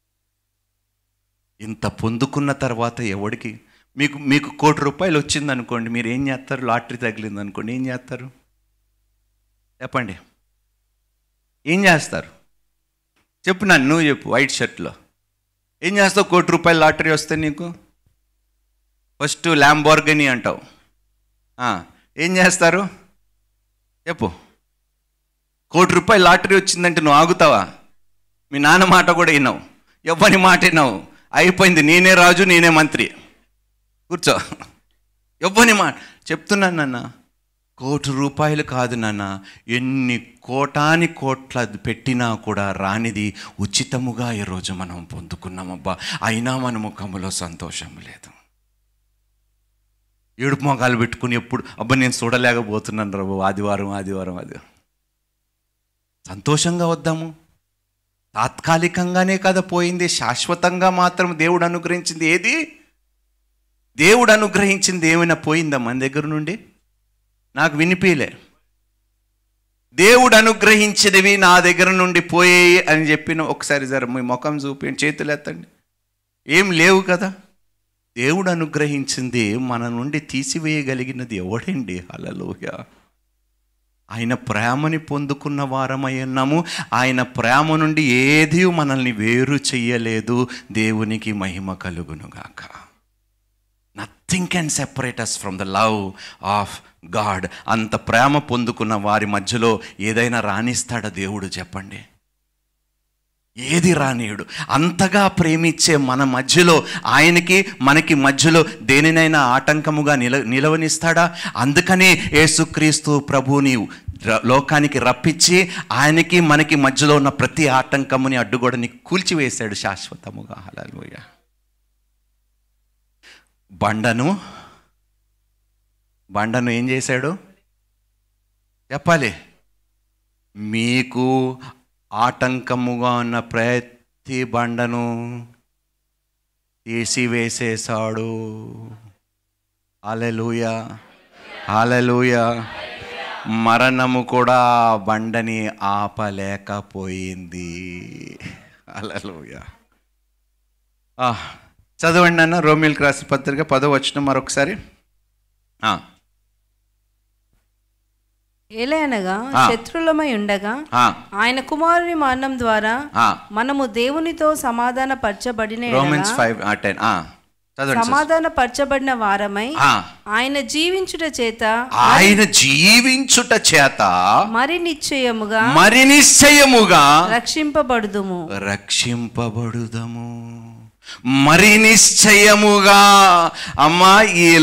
ఇంత పొందుకున్న తర్వాత ఎవడికి మీకు ₹1,00,00,000 వచ్చిందనుకోండి, మీరు ఏం చేస్తారు? లాటరీ తగిలింది అనుకోండి, ఏం చేస్తారు చెప్పండి? ఏం చేస్తారు చెప్పు? నువ్వు చెప్పు. వైట్ షర్ట్లో ఏం చేస్తావు? ₹1,00,00,000 లాటరీ వస్తే నీకు ఫస్ట్ ల్యాంబోర్గిని అంటావు. ఏం చేస్తారు చెప్పు? ₹1,00,00,000 లాటరీ వచ్చిందంటే నువ్వు ఆగుతావా? మీ నాన్న మాట కూడా విన్నావు, ఎవ్వని మాట విన్నావు, అయిపోయింది, నేనే రాజు నేనే మంత్రి, కూర్చో, ఎవ్వని మాట. చెప్తున్నాను నాన్న, ₹1,00,00,000 కాదు నాన్న, ఎన్ని కోట్ల పెట్టినా కూడా రానిది ఉచితముగా ఈరోజు మనం పొందుకున్నామబ్బా. అయినా మన ముఖంలో సంతోషం లేదు. ఏడుపు మొగాలు పెట్టుకుని ఎప్పుడు అబ్బా నేను చూడలేకపోతున్నాను రా ఆదివారం. సంతోషంగా వద్దాము. తాత్కాలికంగానే కదా పోయింది, శాశ్వతంగా మాత్రం దేవుడు అనుగ్రహించింది ఏది? దేవుడు అనుగ్రహించింది ఏమైనా పోయిందా మన దగ్గర నుండి? నాకు వినిపిలే. దేవుడు అనుగ్రహించినవి నా దగ్గర నుండి పోయాయి అని చెప్పిన ఒకసారి జర మీ ముఖం చూపి చేతులు ఎత్తండి. ఏం లేవు కదా. దేవుడు అనుగ్రహించింది మన నుండి తీసివేయగలిగినది ఎవడండి? హల్లెలూయా! ఆయన ప్రేమని పొందుకున్న వారమై ఉన్నాము. ఆయన ప్రేమ నుండి ఏది మనల్ని వేరు చెయ్యలేదు. దేవునికి మహిమ కలుగునుగాక. Nothing can separate us from the love of God. అంత ప్రేమ పొందుకున్న వారి మధ్యలో ఏదైనా రాణిస్తాడా దేవుడు చెప్పండి? ఏది రానీయుడు. అంతగా ప్రేమించే మన మధ్యలో ఆయనకి మనకి మధ్యలో దేనినైనా ఆటంకముగా నిలవనిస్తాడా? అందుకనే యేసుక్రీస్తు ప్రభువుని లోకానికి రప్పించి ఆయనకి మనకి మధ్యలో ఉన్న ప్రతి ఆటంకముని అడ్డుగోడని కూల్చివేశాడు శాశ్వతముగా. హల్లెలూయా! బండను ఏం చేశాడు చెప్పాలి? మీకు ఆటంకముగా ఉన్న ప్రతి బండను తీసివేసేశాడు. హల్లెలూయా! హల్లెలూయా! మరణము కూడా బండని ఆపలేకపోయింది. హల్లెలూయా! చదవండి అన్న రోమీయులకు రాసిన పత్రిక 10వ వచనం మరొకసారి. ఏలయనగా శత్రులమై ఉండగా ఆయన కుమారుని మరణం ద్వారా మనము దేవునితో సమాధాన పరచబడిన వారమై ఆయన జీవించుట చేత మరి నిశ్చయముగా రక్షింపబడుదము. మరి నిశ్చయముగా. అమ్మా,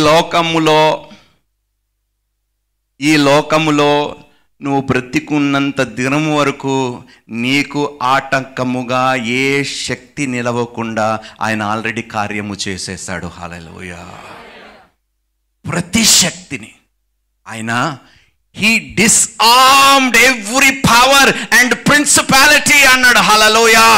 ఈ లోకములో నువ్వు బ్రతికున్నంత దినం వరకు నీకు ఆటంకముగా ఏ శక్తి నిలవకుండా ఆయన ఆల్రెడీ కార్యము చేసేసాడు. హల్లెలూయా! ప్రతి శక్తిని ఆయన he disarmed every power and principality అన్నాడు. హల్లెలూయా!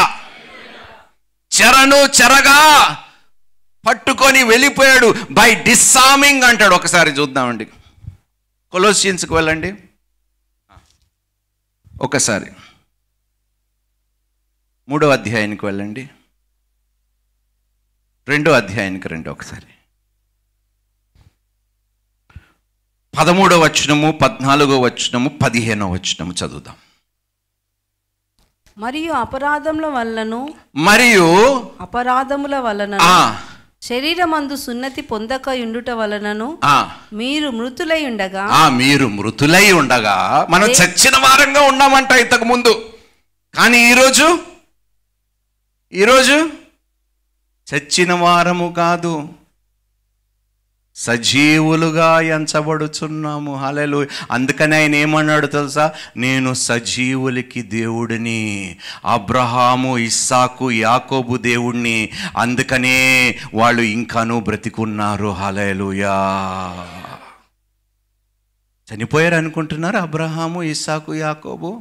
చెరగా పట్టుకొని వెళ్ళిపోయాడు. బై డిస్ఆర్మింగ్ అంటాడు. ఒకసారి చూద్దామండి, కొలోసియన్స్కి వెళ్ళండి ఒకసారి, 3వ అధ్యాయానికి వెళ్ళండి, 2వ అధ్యాయానికి రండి ఒకసారి. 13వ వచనము, 14వ వచనము, 15వ వచనము చదువుదాం. మరియు అపరాధముల వలన శరీరమందు సున్నతి పొందక ఉండుట వలనను మీరు మృతులై ఉండగా మనం చచ్చిన వారంగా ఉన్నామంట ఇంతకు ముందు. కానీ ఈరోజు చచ్చిన వారము కాదు, సజీవులుగా ఎంచబడుచున్నాము. హల్లెలూయా. అందుకని ఆయన ఏమన్నాడు తెలుసా? నేను సజీవులకి దేవుడిని, అబ్రహాము, ఇస్సాకు, యాకోబు దేవుడిని. అందుకనే వాళ్ళు ఇంకాను బ్రతికున్నారు. హల్లెలూయా. చనిపోయారు అనుకుంటున్నారు అబ్రహాము, ఇస్సాకు, యాకోబు?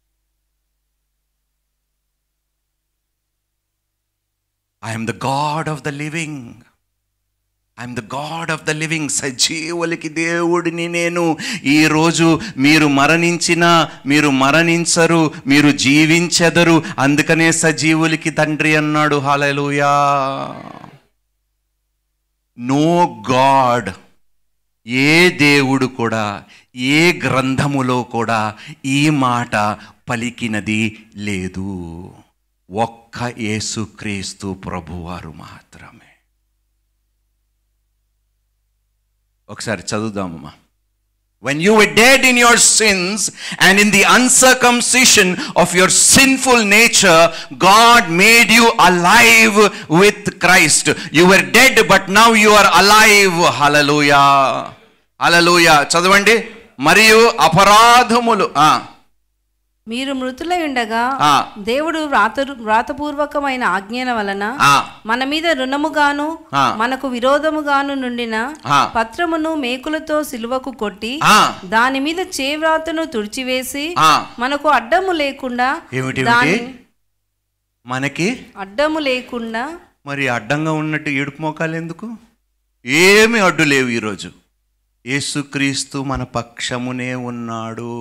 I am the God of the living. I am the God of the living. సజీవులకి దేవుడిని నేను. ఈరోజు మీరు మరణించినా మీరు మరణించరు, మీరు జీవించెదరు. అందుకనే సజీవులకి తండ్రి అన్నాడు. హల్లెలూయా. నో గాడ్, ఏ దేవుడు కూడా ఏ గ్రంథములో కూడా ఈ మాట పలికినది లేదు. ఒక్క యేసుక్రీస్తు ప్రభువారు మాత్రమే. ఒకసారి చదువుదామమ్మా. When you were dead in your sins and in the uncircumcision of your sinful nature, God made you alive with Christ. You were dead, but now you are alive. Hallelujah. Hallelujah. చదవండి. మరియు అపరాధములు మీరు మృతులై ఉండగా దేవుడు వ్రాతపూర్వకమైన ఆజ్ఞల వలన మన మీద రుణముగాను మనకు విరోధముగాను నుండిన పత్రమును మేకులతో సిలువకు కొట్టి దాని మీద చేవ్రాతను తుడిచివేసి మనకు అడ్డము లేకుండా, మనకి అడ్డము లేకుండా. మరి అడ్డంగా ఉన్నట్టు ఏడుపు మోకాలు ఎందుకు? ఏమి అడ్డు లేవు. ఈరోజు యేసుక్రీస్తు మన పక్షమునే ఉన్నాడు,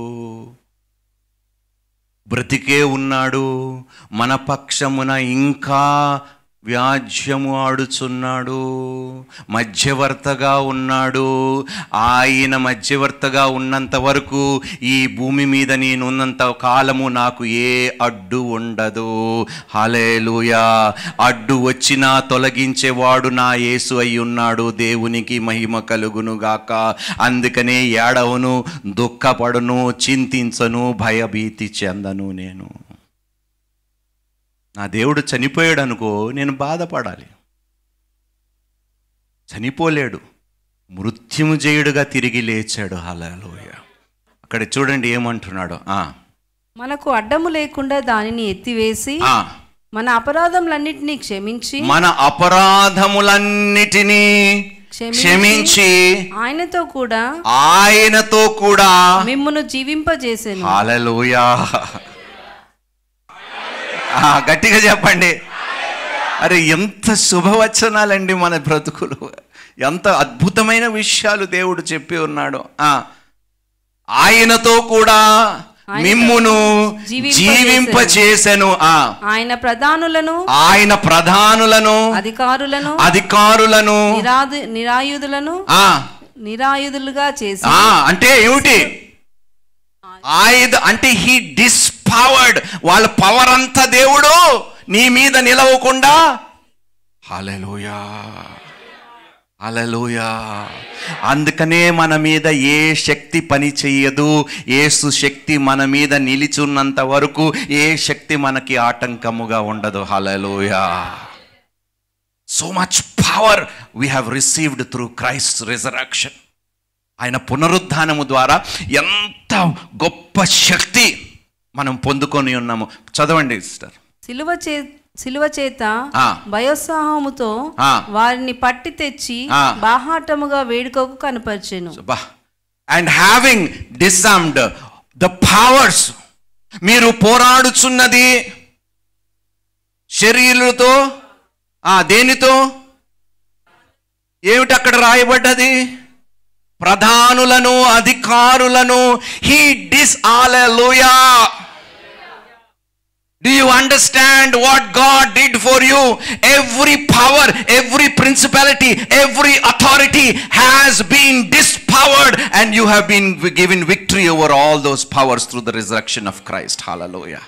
బ్రతికే ఉన్నాడు. మన పక్షమున ఇంకా వ్యాజ్యము ఆడుచున్నాడు, మధ్యవర్తగా ఉన్నాడు. ఆయన మధ్యవర్తగా ఉన్నంత వరకు ఈ భూమి మీద నేనున్నంత కాలము నాకు ఏ అడ్డు ఉండదు. హల్లెలూయా. అడ్డు వచ్చినా తొలగించేవాడు నా యేసు అయి ఉన్నాడు. దేవునికి మహిమ కలుగునుగాక. అందుకనే ఏడవను, దుఃఖపడను, చింతించను, భయభీతి చెందను. నేను నా దేవుడు చనిపోయాడు అనుకో, నేను బాధపడాలి. చనిపోలేడు, మృత్యుంజయుడుగా తిరిగి లేచాడు. హల్లెలూయా. అక్కడ చూడండి ఏమంటున్నాడు. మనకు అడ్డము లేకుండా దానిని ఎత్తివేసి మన అపరాధములన్నిటినీ క్షమించి, మన అపరాధములన్నిటినీ క్షమించి ఆయనతో కూడా మిమ్మును జీవింపజేసెను. హల్లెలూయా. గట్టిగా చెప్పండి. అరే ఎంత శుభవచనాలండి మన బ్రతుకులు. ఎంత అద్భుతమైన విషయాలు దేవుడు చెప్పి ఉన్నాడు. ఆయనతో కూడా మిమ్మును జీవింపచేసెను. ఆయన ప్రధానులను అధికారులను నిరాయుధులుగా చేసి, అంటే ఏమిటి? అంటే హీ డిస్పవర్డ్. వాళ్ళ పవర్ అంతా దేవుడు నీ మీద నిలవకుండా. హల్లెలూయా. హల్లెలూయా. అందుకనే మన మీద ఏ శక్తి పని చెయ్యదు. యేసు శక్తి మన మీద నిలిచున్నంత వరకు ఏ శక్తి మనకి ఆటంకముగా ఉండదు. Hallelujah. So much power we have received through Christ resurrection. ఆయన పునరుద్ధానము ద్వారా ఎంత గొప్ప శక్తి మనం పొందుకొని ఉన్నాము. చదవండి సిస్టర్. సిలువ చేత భయోత్సాహముతో వారిని పట్టి తెచ్చి బాహాటముగా వేడుకకు కనపరిచెను. And having disarmed the powers. మీరు పోరాడుచున్నది శరీరులతో, దేనితో? ఏమిటి అక్కడ రాయబడ్డది? ప్రధానులను, అధికారులను. He hallelujah. Do you understand what God did for you? Every power, every principality, every authority has been dispowered and you have been given victory over all those powers through the resurrection of Christ. Hallelujah.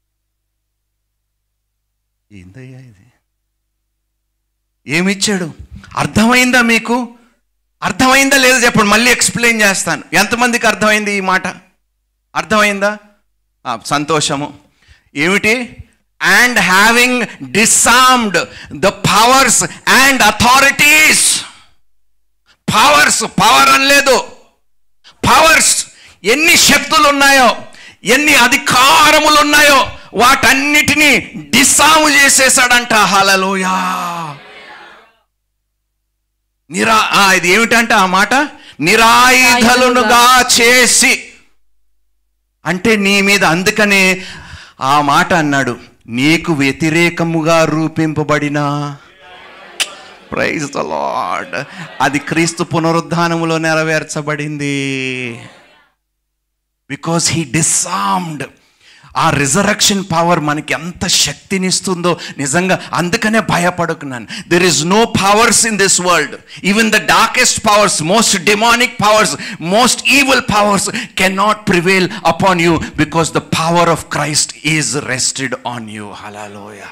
ఏందయ్యా ఇది? ఏమిచ్చాడు? అర్థమైందా మీకు? అర్థమైందా లేదా చెప్పండి, మళ్ళీ explain చేస్తాను. ఎంతమందికి అర్థమైంది ఈ మాట? అర్థమైందా? సంతోషము. ఏమిటి? and having disarmed the powers and authorities. Power అనలేదు, పవర్స్, ఎన్ని శక్తులు ఉన్నాయో, ఎన్ని అధికారములు ఉన్నాయో వాటన్నిటినీ డిసాము చేసేసాడంట. హల్లెలూయా. ఇది ఏమిటంటే ఆ మాట, నిరాయుధలుగా చేసి, అంటే నీ మీద, అందుకనే ఆ మాట అన్నాడు, నీకు వ్యతిరేకముగా రూపింపబడిన, ప్రైజ్ ద లార్డ్, అది క్రీస్తు పునరుద్ధానములో నెరవేర్చబడింది. Because he డిసార్మ్డ్. ఆ రిజరక్షన్ పవర్ మనకి ఎంత శక్తినిస్తుందో నిజంగా. అందుకనే భయపడుకున్నాను. There is no powers in this world, even the darkest powers, most demonic powers, most evil powers can not prevail upon you, because the power of Christ is rested on you. Hallelujah.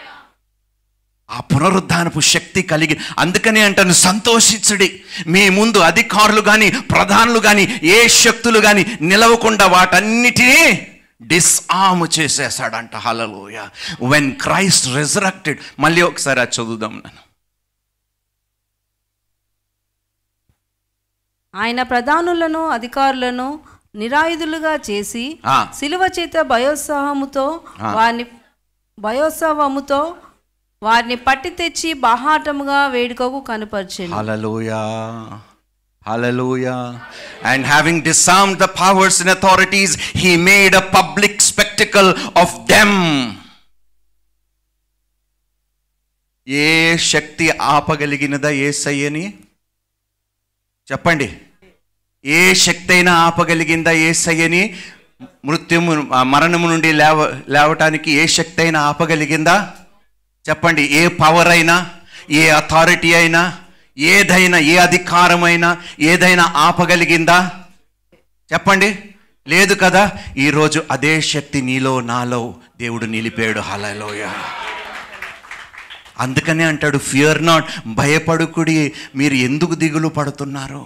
ఆ పునరుద్ధానపు శక్తి కలిగి, అందుకనే అంటాను, సంతోషించడి. మీ ముందు అధికారులు కానీ ప్రధానులు కానీ ఏ శక్తులు కానీ నిలవకుండా వాటన్నిటినీ డిసార్మ్ చేసేసాడంట. హల్లెలూయా. When Christ resurrected. మళ్ళీ ఒకసారి అది చదువుదాం. ఆయన ప్రధానులను అధికారులను నిరాయుధులుగా చేసి శిలువ చేత భయోత్సవముతో వారిని పట్టి తెచ్చి బాహాటముగా వేడుకకు కనుపరిచెను. హల్లెలూయా. Hallelujah. And having disarmed the powers and authorities, he made a public spectacle of them. ఏ శక్తి ఆపగలిగినదా యేసయ్యని? చెప్పండి. ఏ శక్తి అయినా ఆపగలిగిందా యేసయ్యని? మరణము నుండి లేవటానికి ఏ శక్తి అయినా ఆపగలిగిందా? చెప్పండి. ఏ పవర్ అయినా, ఏ అథారిటీ అయినా, ఏదైనా, ఏ అధికారమైనా ఏదైనా ఆపగలిగిందా? చెప్పండి. లేదు కదా. ఈరోజు అదే శక్తి నీలో నాలో దేవుడు నిలిపాడు. హల్లెలూయా. అందుకనే అంటాడు, ఫియర్ నాట్, భయపడుకుడి. మీరు ఎందుకు దిగులు పడుతున్నారు?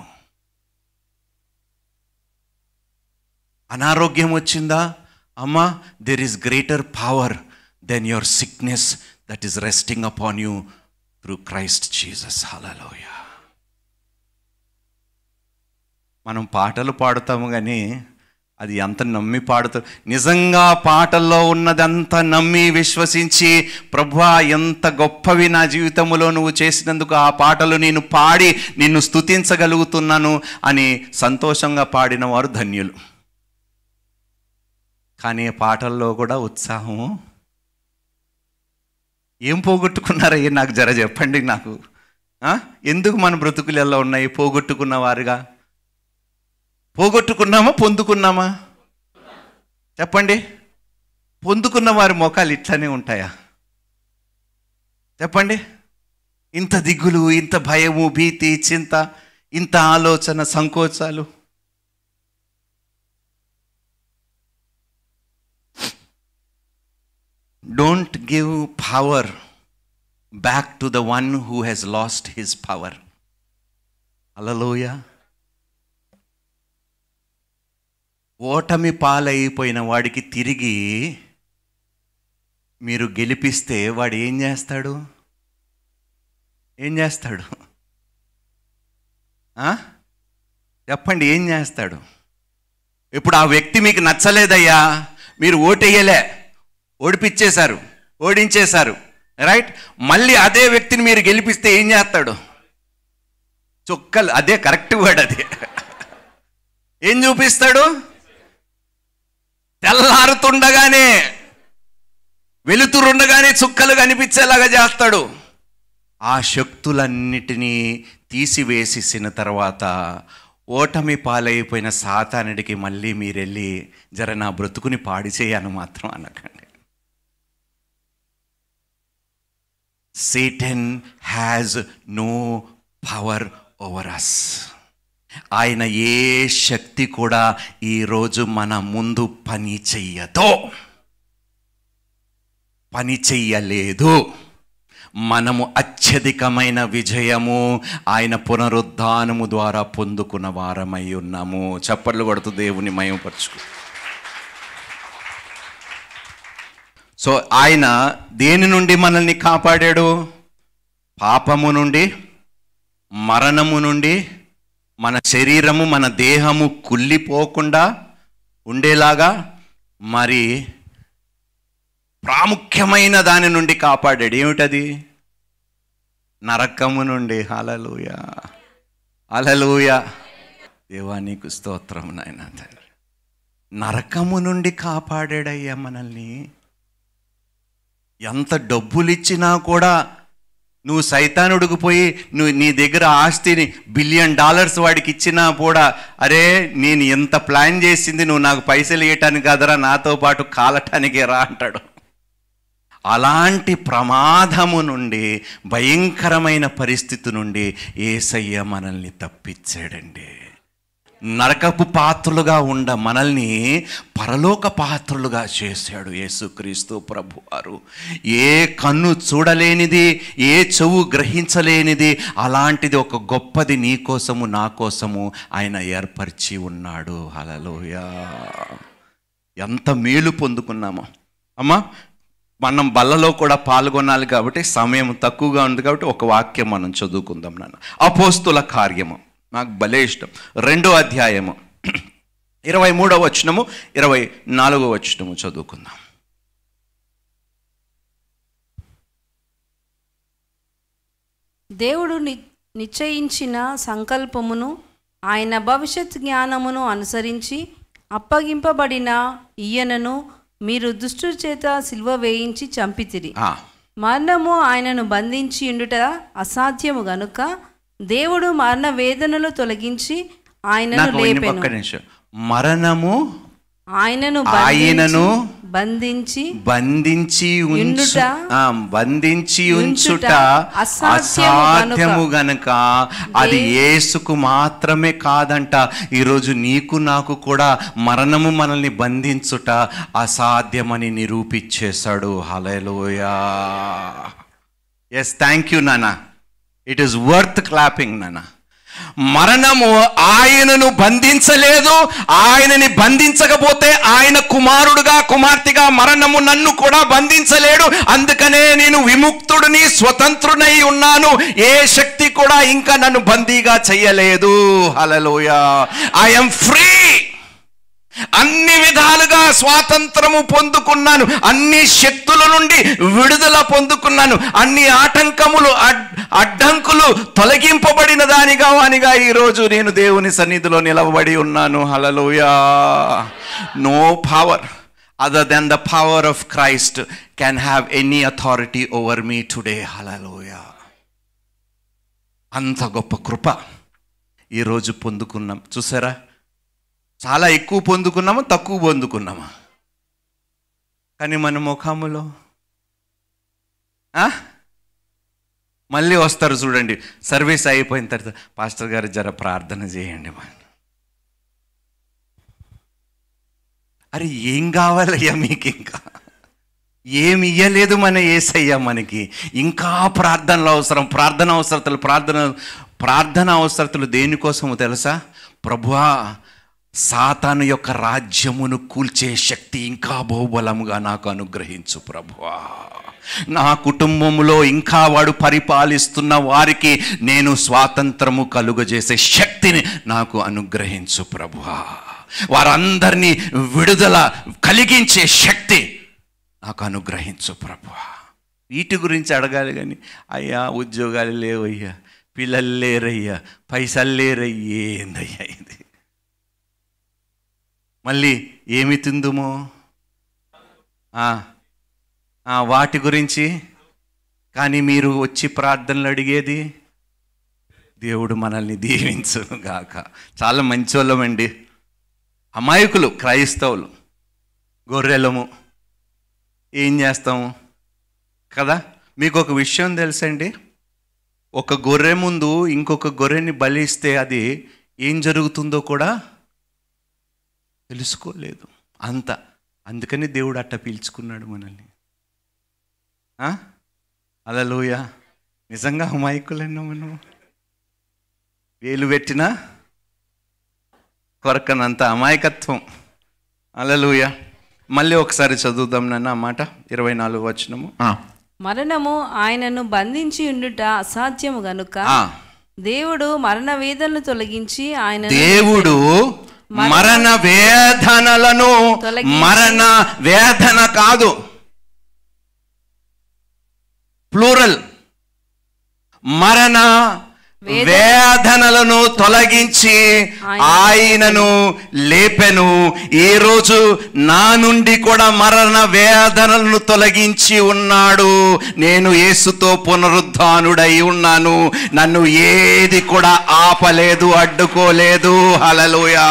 అనారోగ్యం వచ్చిందా? అమ్మా, there is greater power than your sickness that is resting upon you through Christ Jesus. Hallelujah. మనం పాటలు పాడుతాము కానీ అది ఎంత నమ్మి పాడుతాం. నిజంగా పాటల్లో ఉన్నదంతా నమ్మి విశ్వసించి, ప్రభువా ఎంత గొప్పవి నా జీవితంలో నువ్వు చేసినందుకు, ఆ పాటలు నేను పాడి నిన్ను స్తుతించగలుగుతున్నాను అని సంతోషంగా పాడిన వారు ధన్యులు. కానీ పాటల్లో కూడా ఉత్సాహము ఏం పోగొట్టుకున్నారయ్యా? నాకు జర చెప్పండి. నాకు ఎందుకు మన బ్రతుకులు ఎలా ఉన్నాయి? పోగొట్టుకున్న వారుగా. పోగొట్టుకున్నామా పొందుకున్నామా? చెప్పండి. పొందుకున్న వారి మొఖాలు ఇట్లానే ఉంటాయా? చెప్పండి. ఇంత దిగులు, ఇంత భయము, భీతి, చింత, ఇంత ఆలోచన, సంకోచాలు. Don't give power back to the one who has lost his power. Hallelujah. ఓటమి పాలైపోయిన వాడికి తిరిగి మీరు గెలిపిస్తే వాడు ఏం చేస్తాడు? ఏం చేస్తాడు? చెప్పండి. ఏం చేస్తాడు? ఇప్పుడు ఆ వ్యక్తి మీకు నచ్చలేదయ్యా, మీరు ఓటేయలే, ఓడిపించేశారు, ఓడించేశారు, రైట్? మళ్ళీ అదే వ్యక్తిని మీరు గెలిపిస్తే ఏం చేస్తాడు? చుక్కలు, అదే కరెక్ట్ వర్డ్. అది ఏం చూపిస్తాడు? తెల్లారుతుండగానే, వెలుతురుండగానే చుక్కలు కనిపించేలాగా చేస్తాడు. ఆ శక్తులన్నిటినీ తీసివేసేసిన తర్వాత ఓటమి పాలైపోయిన సాతానుడికి మళ్ళీ మీరెళ్ళి జర నా బ్రతుకుని పాడి చేయను మాత్రం అనకండి. Satan has no power over us. ఆయన ఏ శక్తి కూడా ఈరోజు మన ముందు పని చెయ్యలేదు. మనము అత్యధికమైన విజయము ఆయన పునరుద్ధానము ద్వారా పొందుకున్న వారమై ఉన్నాము. చప్పట్లు కొడుతూ దేవుని మహిమపరచుకో. సో ఆయన దేని నుండి మనల్ని కాపాడాడు? పాపము నుండి, మరణము నుండి, మన శరీరము మన దేహము కుళ్ళిపోకుండా ఉండేలాగా, మరి ప్రాముఖ్యమైన దాని నుండి కాపాడాడు. ఏమిటది? నరకము నుండి. హల్లెలూయా, హల్లెలూయా. దేవా నీకు స్తోత్రం నాయనా తండ్రి. నరకము నుండి కాపాడాడయ్యా మనల్ని. ఎంత డబ్బులు ఇచ్చినా కూడా నువ్వు సైతానుడికి పోయి నీ దగ్గర ఆస్తిని $1 బిలియన్ వాడికి ఇచ్చినా కూడా, అరే నేను ఎంత ప్లాన్ చేసింది నువ్వు నాకు పైసలు ఇవ్వటానికి కదరా, నాతో పాటు కాలటానికి రా అంటాడు. అలాంటి ప్రమాదము నుండి, భయంకరమైన పరిస్థితి నుండి యేసయ్య మనల్ని తప్పించాడండి. నరకపు పాత్రలుగా ఉండ మనల్ని పరలోక పాత్రలుగా చేశాడు యేసుక్రీస్తు ప్రభువారు. ఏ కన్ను చూడలేనిది, ఏ చెవు గ్రహించలేనిది, అలాంటిది ఒక గొప్పది నీ కోసము నా కోసము ఆయన ఏర్పరిచి ఉన్నాడు. హల్లెలూయా. ఎంత మేలు పొందుకున్నామో అమ్మా. మనం బల్లలో కూడా పాల్గొనాలి కాబట్టి సమయం తక్కువగా ఉంది కాబట్టి ఒక వాక్యం మనం చదువుకుందాం నాన్న. అపోస్తుల కార్యము నాకు భలే ఇష్టం. 2వ అధ్యాయము 23వ వచనము 24వ వచనము చదువుకుందాం. దేవుడు నిశ్చయించిన సంకల్పమును, ఆయన భవిష్యత్ జ్ఞానమును అనుసరించి అప్పగింపబడిన ఈయనను మీరు దుష్టుల చేత సిలువ వేయించి చంపితిరి. మరణము ఆయనను బంధించి ఉండుట అసాధ్యము గనుక దేవుడు మరణ వేదనలు తొలగించి ఆయనను లేపెను. మరణము ఆయనను బంధించి ఉంచుట అసాధ్యము గనక అది యేసుకు మాత్రమే కాదంట. ఈరోజు నీకు నాకు కూడా మరణము మనల్ని బంధించుట అసాధ్యమని నిరూపించేశాడు. హల్లెలూయా. ఎస్, థ్యాంక్ యూ నాన్న. ఇట్ ఈస్ వర్త్ క్లాపింగ్ నాన్న. మరణము ఆయనను బంధించలేదు. ఆయనని బంధించకపోతే ఆయన కుమారుడుగా, కుమార్తెగా మరణము నన్ను కూడా బంధించలేడు. అందుకనే నేను విముక్తుడిని, స్వతంత్రునై ఉన్నాను. ఏ శక్తి కూడా ఇంకా నన్ను బందీగా చెయ్యలేదు. హల్లెలూయా. I am free. అన్ని విధాలుగా స్వాతంత్రము పొందుకున్నాను. అన్ని శక్తుల నుండి విడుదల పొందుకున్నాను. అన్ని ఆటంకములు, అడ్డంకులు తొలగింపబడిన దానిగా ఈరోజు నేను దేవుని సన్నిధిలో నిలవబడి ఉన్నాను. Hallelujah. No power other than the power of Christ can have any authority over me today. Hallelujah. అంత గొప్ప కృప ఈరోజు పొందుకున్నాం. చూసారా, చాలా ఎక్కువ పొందుకున్నామా, తక్కువ పొందుకున్నామా? కానీ మన ముఖములో మళ్ళీ వస్తారు చూడండి, సర్వీస్ అయిపోయిన తర్వాత, పాస్టర్ గారు జర ప్రార్థన చేయండి. అరే ఏం కావాలయ్యా మీకు? ఇంకా ఏమి ఇయ్యలేదు మన యేసయ్య మనకి. ఇంకా ప్రార్థనలు అవసరం. ప్రార్థన అవసరతలు దేనికోసమో తెలుసా? ప్రభువా, సాతాను యొక్క రాజ్యమును కూల్చే శక్తి ఇంకా బహుబలముగా నాకు అనుగ్రహించు ప్రభువా. నా కుటుంబంలో ఇంకా వాడు పరిపాలిస్తున్న వారికి నేను స్వాతంత్రము కలుగజేసే శక్తిని నాకు అనుగ్రహించు ప్రభువా. వారందరినీ విడుదల కలిగించే శక్తి నాకు అనుగ్రహించు ప్రభువా. వీటి గురించి అడగాలి కానీ, అయ్యా ఉద్యోగాలు లేవయ్యా, పిల్లలు లేరయ్యా, పైసలు లేరయ్యే, ఏందయ్యా ఇది? మళ్ళీ ఏమి తిందుమో వాటి గురించి. కానీ మీరు వచ్చి ప్రార్థనలు అడిగేది, దేవుడు మనల్ని దీవించును గాక. చాలా మంచోళ్ళమండి. అమాయకులు క్రైస్తవులు, గొర్రెలము. ఏం చేస్తాము కదా? మీకు ఒక విషయం తెలుసండి, ఒక గొర్రె ముందు ఇంకొక గొర్రెని బలిస్తే అది ఏం జరుగుతుందో కూడా తెలుసుకోలేదు అంత. అందుకని దేవుడు అట్ట పీల్చుకున్నాడు మనల్ని. హల్లెలూయా. నిజంగా అమాయకులన్నా మనం. వేలు పెట్టినా కొరకనంత అమాయకత్వం. హల్లెలూయా. మళ్ళీ ఒకసారి చదువుదాం నాన్న ఆ మాట, 24వ వచనము. మరణము ఆయనను బంధించి ఉండుట అసాధ్యము గనుక దేవుడు మరణ వేదనలు తొలగించి దేవుడు మరణ వేదనలను, మరణ వేదన కాదు ప్లూరల్, మరణ వేదనలను తొలగించి ఆయనను లేపెను. ఈ రోజు నా నుండి కూడా మరణ వేదనలను తొలగించి ఉన్నాడు. నేను యేసుతో పునరుద్ధానుడై ఉన్నాను. నన్ను ఏది కూడా ఆపలేదు, అడ్డుకోలేదు. హల్లెలూయా.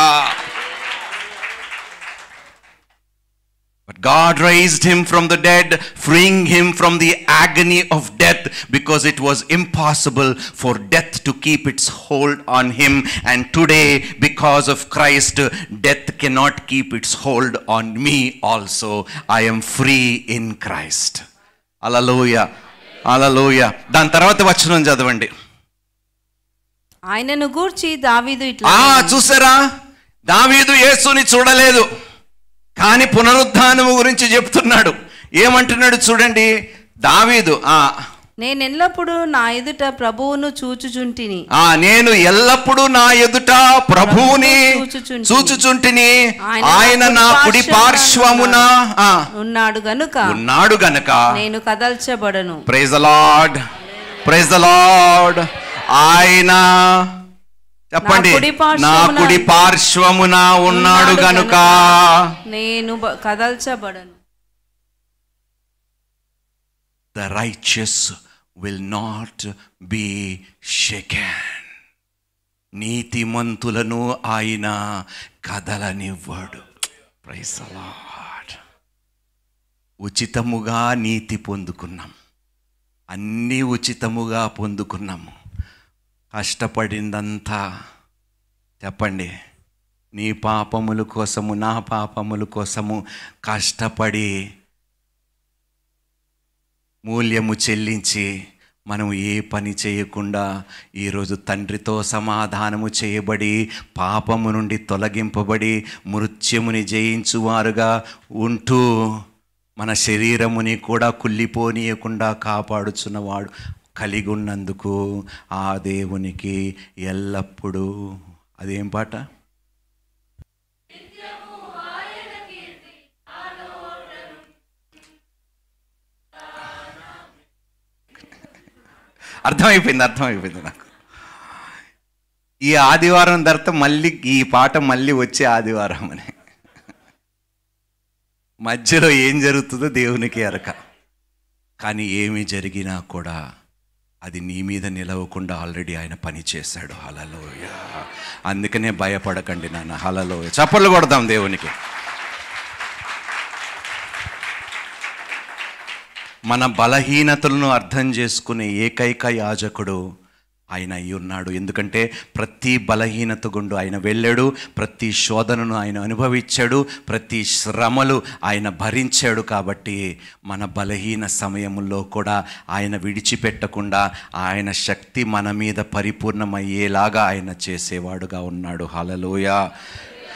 But God raised him from the dead, freeing him from the agony of death, because it was impossible for death to keep its hold on him. And today, because of Christ, death cannot keep its hold on me also. I am free in Christ. Hallelujah. Hallelujah. దాని తర్వాత వచనం చదవండి. ఆయనను గూర్చి దావీదు ఇట్లా, చూసారా, దావీదు యేసుని చూడలేదు కానీ పునరుద్ధానము గురించి చెప్తున్నాడు. ఏమంటున్నాడు చూడండి దావీదు, నేను ఎల్లప్పుడూ నా ఎదుట ప్రభువును చూచుచుంటిని. నేను ఎల్లప్పుడూ నా ఎదుట ప్రభువుని చూచుచుంటిని, ఆయన నా కుడి పార్శ్వమున ఉన్నాడు గనుక నేను కదల్చబడను. Praise the Lord, praise the Lord. ఆయన చెప్పండి, నా కుడి పార్శ్వమున ఉన్నాడు గనుక నేను కదల్చబడను. The righteous will not be shaken. నీతిమంతులను ఆయన కదలనివ్వడు. Praise the lord. ఉచితముగా నీతి పొందుకున్నాం, అన్నీ ఉచితముగా పొందుకున్నాము. కష్టపడిందంతా చెప్పండి, నీ పాపముల కోసము, నా పాపముల కోసము కష్టపడి మూల్యము చెల్లించి మనం ఏ పని చేయకుండా ఈరోజు తండ్రితో సమాధానము చేయబడి, పాపము నుండి తొలగింపబడి, మృత్యుముని జయించువారుగా ఉంటూ మన శరీరముని కూడా కుళ్ళిపోనీయకుండా కాపాడుచున్నవాడు కలిగి ఉన్నందుకు ఆ దేవునికి ఎల్లప్పుడూ, అదేం పాట, అర్థమైపోయింది నాకు. ఈ ఆదివారం తర్వాత మళ్ళీ ఈ పాట మళ్ళీ వచ్చే ఆదివారం అని, మధ్యలో ఏం జరుగుతుందో దేవునికి ఎరక. కానీ ఏమి జరిగినా కూడా అది నీ మీద నిలవకుండా ఆల్రెడీ ఆయన పని చేశాడు. హల్లెలూయా. అందుకనే భయపడకండి నాన్న. హల్లెలూయా. చప్పట్లు కొడదాం దేవునికి. మన బలహీనతలను అర్థం చేసుకునే ఏకైక యాజకుడు ఆయన అయి ఉన్నాడు. ఎందుకంటే ప్రతి బలహీనత గుండు ఆయన వెళ్ళాడు, ప్రతి శోధనను ఆయన అనుభవించాడు, ప్రతి శ్రమలు ఆయన భరించాడు. కాబట్టి మన బలహీన సమయంలో కూడా ఆయన విడిచిపెట్టకుండా ఆయన శక్తి మన మీద పరిపూర్ణమయ్యేలాగా ఆయన చేసేవాడుగా ఉన్నాడు. హల్లెలూయా.